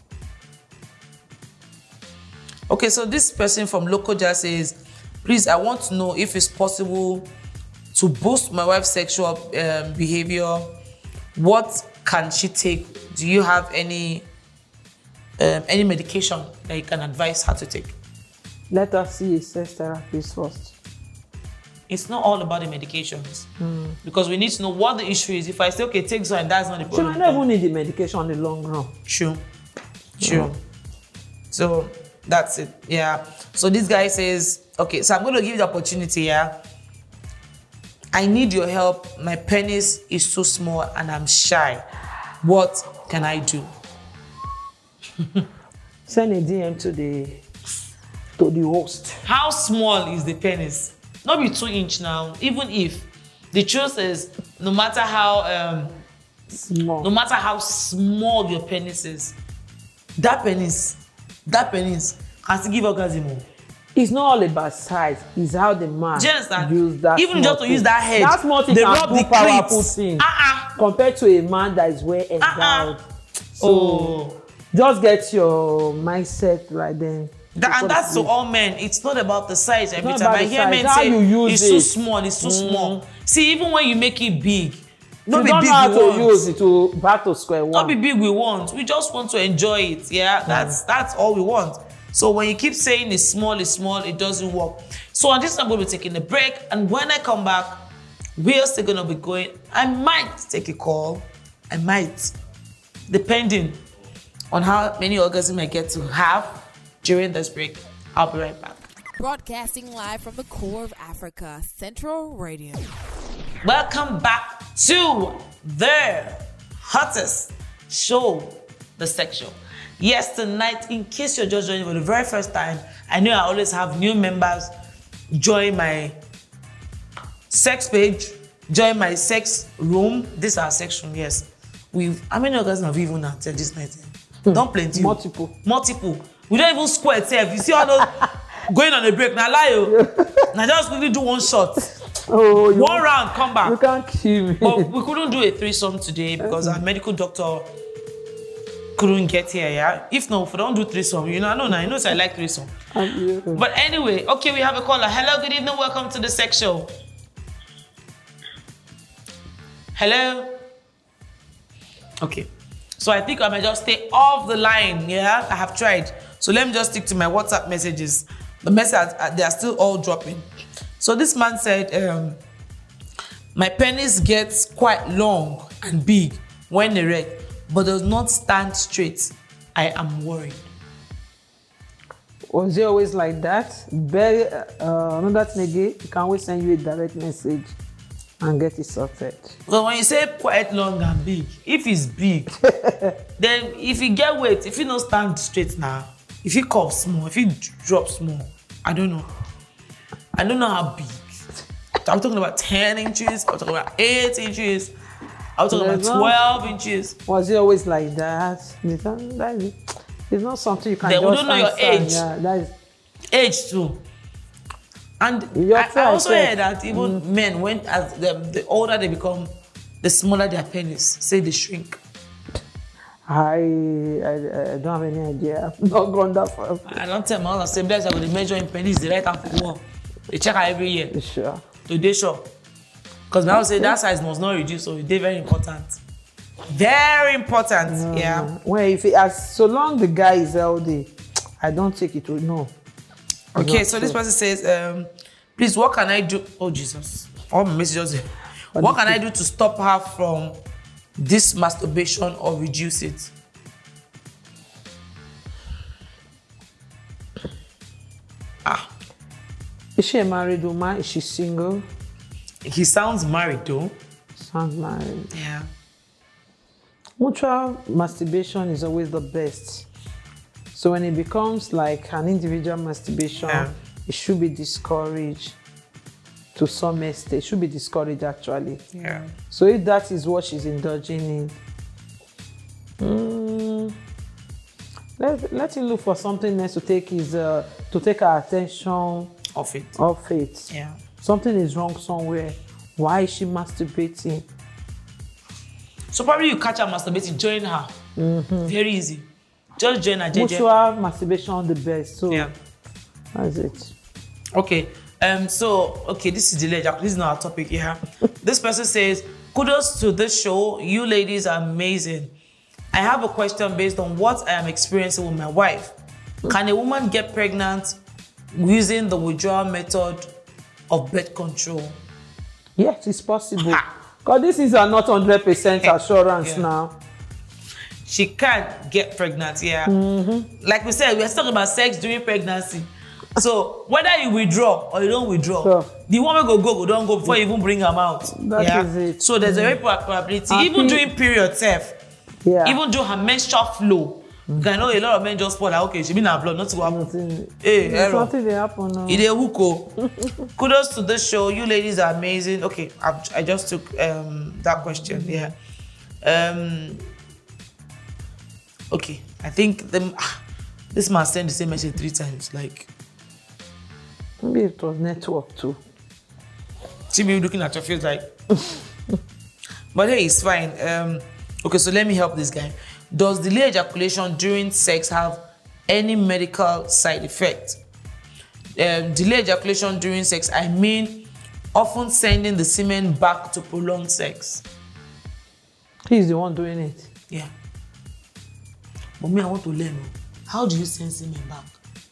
Okay, so this person from Lokoja says, please, I want to know if it's possible to boost my wife's sexual behavior. What can she take? Do you have any medication that you can advise her to take? Let us see a sex therapist first. It's not all about the medications, because we need to know what the issue is. If I say, okay, take so, and that's not the She problem. might not even need the medication in the long run. True. So that's it. Yeah. So this guy says, okay, so I'm going to give you the opportunity. Yeah. I need your help. My penis is too small and I'm shy. What can I do? Send a DM to the host. How small is the penis? Not be 2 inch now. Even if the truth is, no matter how Small. no matter how small your penis is, that penis can still give orgasm. It's not all about size. It's how the man Do you understand? use that. Even small just to thing. use that head, That small thing they can rub do the powerful cleats. thing. Compared to a man that is well endowed. So just get your mindset right then. And that's to all men. It's not about the size every not time. about I the hear size. men How say you use it's too it. small, it's too small. See, even when you make it big, You not be don't big know how we to want. use it to back to square one. Not be big we want. We just want to enjoy it. Yeah, that's all we want. So when you keep saying it's small, it doesn't work. So on this, I'm going to be taking a break, and when I come back, we are still going to be going. I might take a call. I might, depending on how many orgasms I get to have during this break. I'll be right back. Broadcasting live from the core of Africa, Central Radio. Welcome back to the hottest show, The Sex Show. Yes, tonight, in case you're just joining for the very first time, I know I always have new members join my sex page, join my sex room. This is our sex room, yes. How many orgasms have we even had this night? Don't plenty. Multiple. We don't even square itself. You see all those going on a break. Now lie. Now just quickly do one shot. One round, come back. You can't kill me. But we couldn't do a threesome today because our medical doctor couldn't get here, yeah? If not, if we don't do threesome, I know I like threesome. But anyway, okay, we have a caller. Hello, good evening, welcome to the Sex Show. Hello? Okay. So I think I might just stay off the line, yeah? I have tried. So let me just stick to my WhatsApp messages. The messages, they are still all dropping. So this man said, my penis gets quite long and big when erect, but does not stand straight. I am worried. Was it always like that? Another thing again, you can always send you a direct message and get it sorted. So when you say quite long and big, if it's big, then if you get weight, if you don't stand straight now, if you curve small, if you drop small, I don't know how big. I'm talking about 10 inches, I'm talking about 8 inches, I'm talking about 12 inches. Was it always like that? It's not something you can Then just we don't know your answer. age. Yeah, that is, Age too. And I also heard that even men, when as the older they become, the smaller their penis, say they shrink. I don't have any idea. I've not gone that far. I don't tell my husband, say, bless, I go to measure in penis, the right hand for one. They check her every year. Sure. To dey sure. Because now say that size must not reduce, so it's very important. Very important, yeah. Well, so long the guy is healthy, I don't take it to no. Okay, so this person says, please, what can I do? Oh, Jesus. All my messages. What can I do to stop her from this masturbation or reduce it? Is she a married woman? Is she single? He sounds married though. Sounds married. Yeah. Mutual masturbation is always the best. So when it becomes like an individual masturbation, it should be discouraged. to some extent. Should be discouraged actually. Yeah. So if that is what she's indulging in, let him look for something else to take her attention Off it. off it. Yeah. Something is wrong somewhere. Why is she masturbating? So probably you catch her masturbating, join her. Very easy. Just join her. Mutual masturbation the best. So Yeah. that's it. Okay. This is delayed. This is not our topic here. This person says, kudos to this show. You ladies are amazing. I have a question based on what I am experiencing with my wife. Can a woman get pregnant using the withdrawal method of birth control? Yes, it's possible. Because this is a not 100% assurance Yeah. now. She can't get pregnant, yeah. Like we said, we're talking about sex during pregnancy. So whether you withdraw or you don't withdraw, Sure. the woman go don't go before you even bring them out. That is it. So there's a very probability, I even think- during period self, Yeah. even during her menstrual flow. I know a lot of men just fall like, okay, she been in her blood, nothing will happen. Nothing. Hey, There's error. nothing they happen now. It a hook. Kudos to this show. You ladies are amazing. Okay, I just took that question. Yeah. Okay, I think this man sent the same message 3 times. Like, Maybe it was network too. see me looking at your face like. But hey, it's fine. Okay, so let me help this guy. Does delayed ejaculation during sex have any medical side effect? Delayed ejaculation during sex, I mean, often sending the semen back to prolonged sex. He's the one doing it. Yeah. But me, I want to learn. How do you send semen back?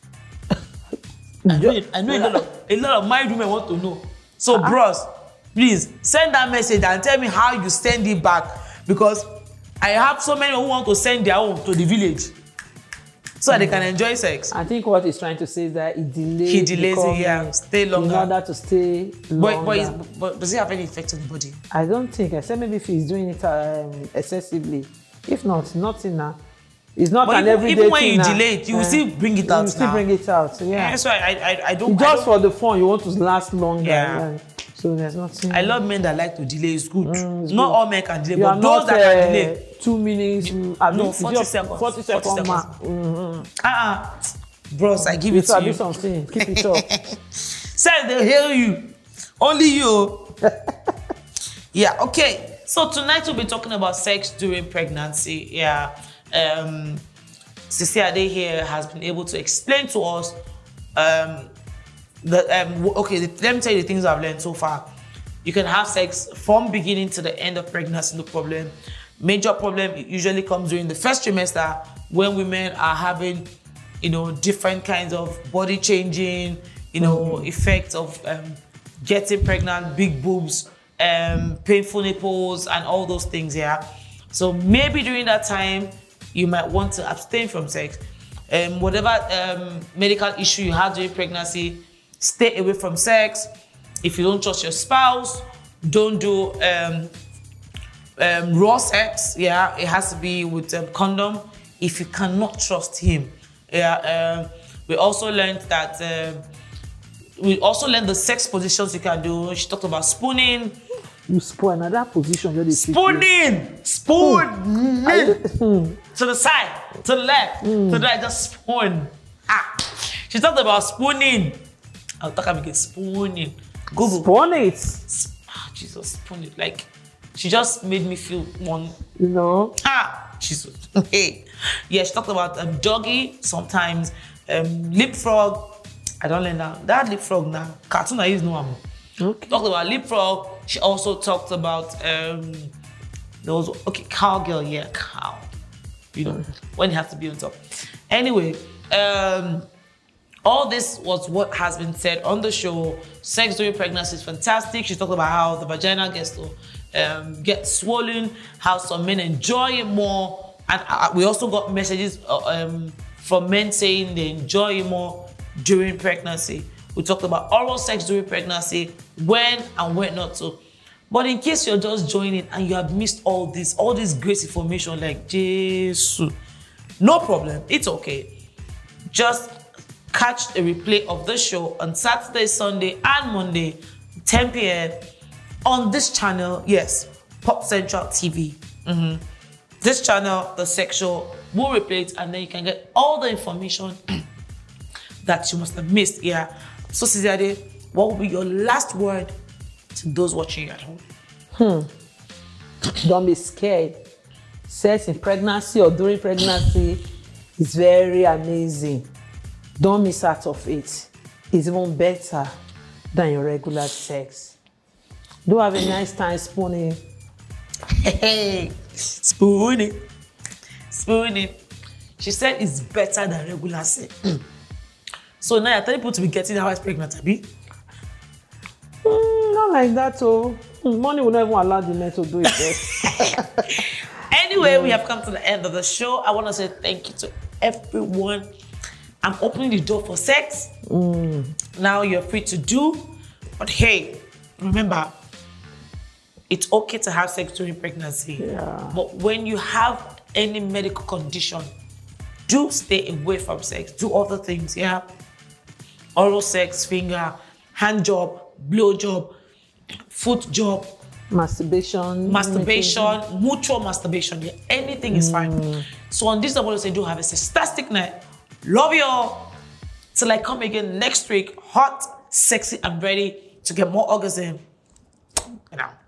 I know a lot of married women want to know. So, bros, please send that message and tell me how you send it back, because I have so many who want to send their own to the village so that they can enjoy sex. I think what he's trying to say is that he delays. He delays it, yeah, stay longer. In order to stay longer. But does it have any effect on the body? I don't think, except maybe if he's doing it excessively. If not, nothing now. It's not But an everyday even when thing you now. delay it, you will still bring it out You still now. bring it out, yeah. Yeah, so I don't. Just for the fun, you want to last longer. Yeah. So there's nothing. I love men that like to delay. It's good. It's Not good. all men can delay, You but are those not that can delay. 2 minutes. No, 40 seconds. 40 seconds. Bros, I give it It's to a you. bit something. Keep it up. Say they'll hear you. Only you. Yeah, okay. So tonight we'll be talking about sex during pregnancy. Yeah. Sisi Ade here has been able to explain to us let me tell you the things I've learned so far. You can have sex from beginning to the end of pregnancy, no problem. Major problem usually comes during the first trimester when women are having, different kinds of body changing, effects of getting pregnant, big boobs, painful nipples, and all those things. Yeah. So maybe during that time, you might want to abstain from sex. Whatever medical issue you have during pregnancy, stay away from sex. If you don't trust your spouse, don't do raw sex. Yeah, it has to be with a condom. If you cannot trust him, yeah. We also learned that the sex positions you can do. She talked about spooning. You spoil another position. Spooning! To the side, to the left, to the right, just spoon. She talked about spooning. I'll talk about spooning. Google. Spawn it. Jesus, spoon it. Like, she just made me feel one. Jesus. Hey. Yeah, she talked about doggy, sometimes leapfrog. I don't learn that. That leapfrog now. Cartoon I use no one. Okay. Talked about leapfrog. She also talked about cowgirl, yeah, cow. When you have to be on top. Anyway, all this was what has been said on the show. Sex during pregnancy is fantastic. She talked about how the vagina gets to get swollen, how some men enjoy it more. And we also got messages from men saying they enjoy it more during pregnancy. We talked about oral sex during pregnancy, when and when not to. But in case you're just joining and you have missed all this great information like Jesus, no problem, it's okay. Just catch a replay of the show on Saturday, Sunday, and Monday 10 p.m. on this channel. Yes, Pop Central TV. This channel, the sex show, will replay it, and then you can get all the information that you must have missed here. So, Siziade, what will be your last word to those watching you at home? Don't be scared. Sex in pregnancy or during pregnancy is very amazing. Don't miss out of it. It's even better than your regular sex. Do have a nice time spooning. Hey, spooning. Spooning. She said it's better than regular sex. So now you're telling people to be getting their wives pregnant, Abi? Not like that, oh. Money will never allow the men to do it. Anyway, we have come to the end of the show. I want to say thank you to everyone. I'm opening the door for sex. Now you're free to do. But hey, remember, it's okay to have sex during pregnancy. Yeah. But when you have any medical condition, do stay away from sex. Do other things, yeah? Oral sex, finger, hand job, blow job, foot job, Masturbation, mutual masturbation. Yeah, anything is fine. So on this, I want to say, do have a fantastic night. Love you all. Till I come again next week, hot, sexy, and ready to get more orgasm. You know.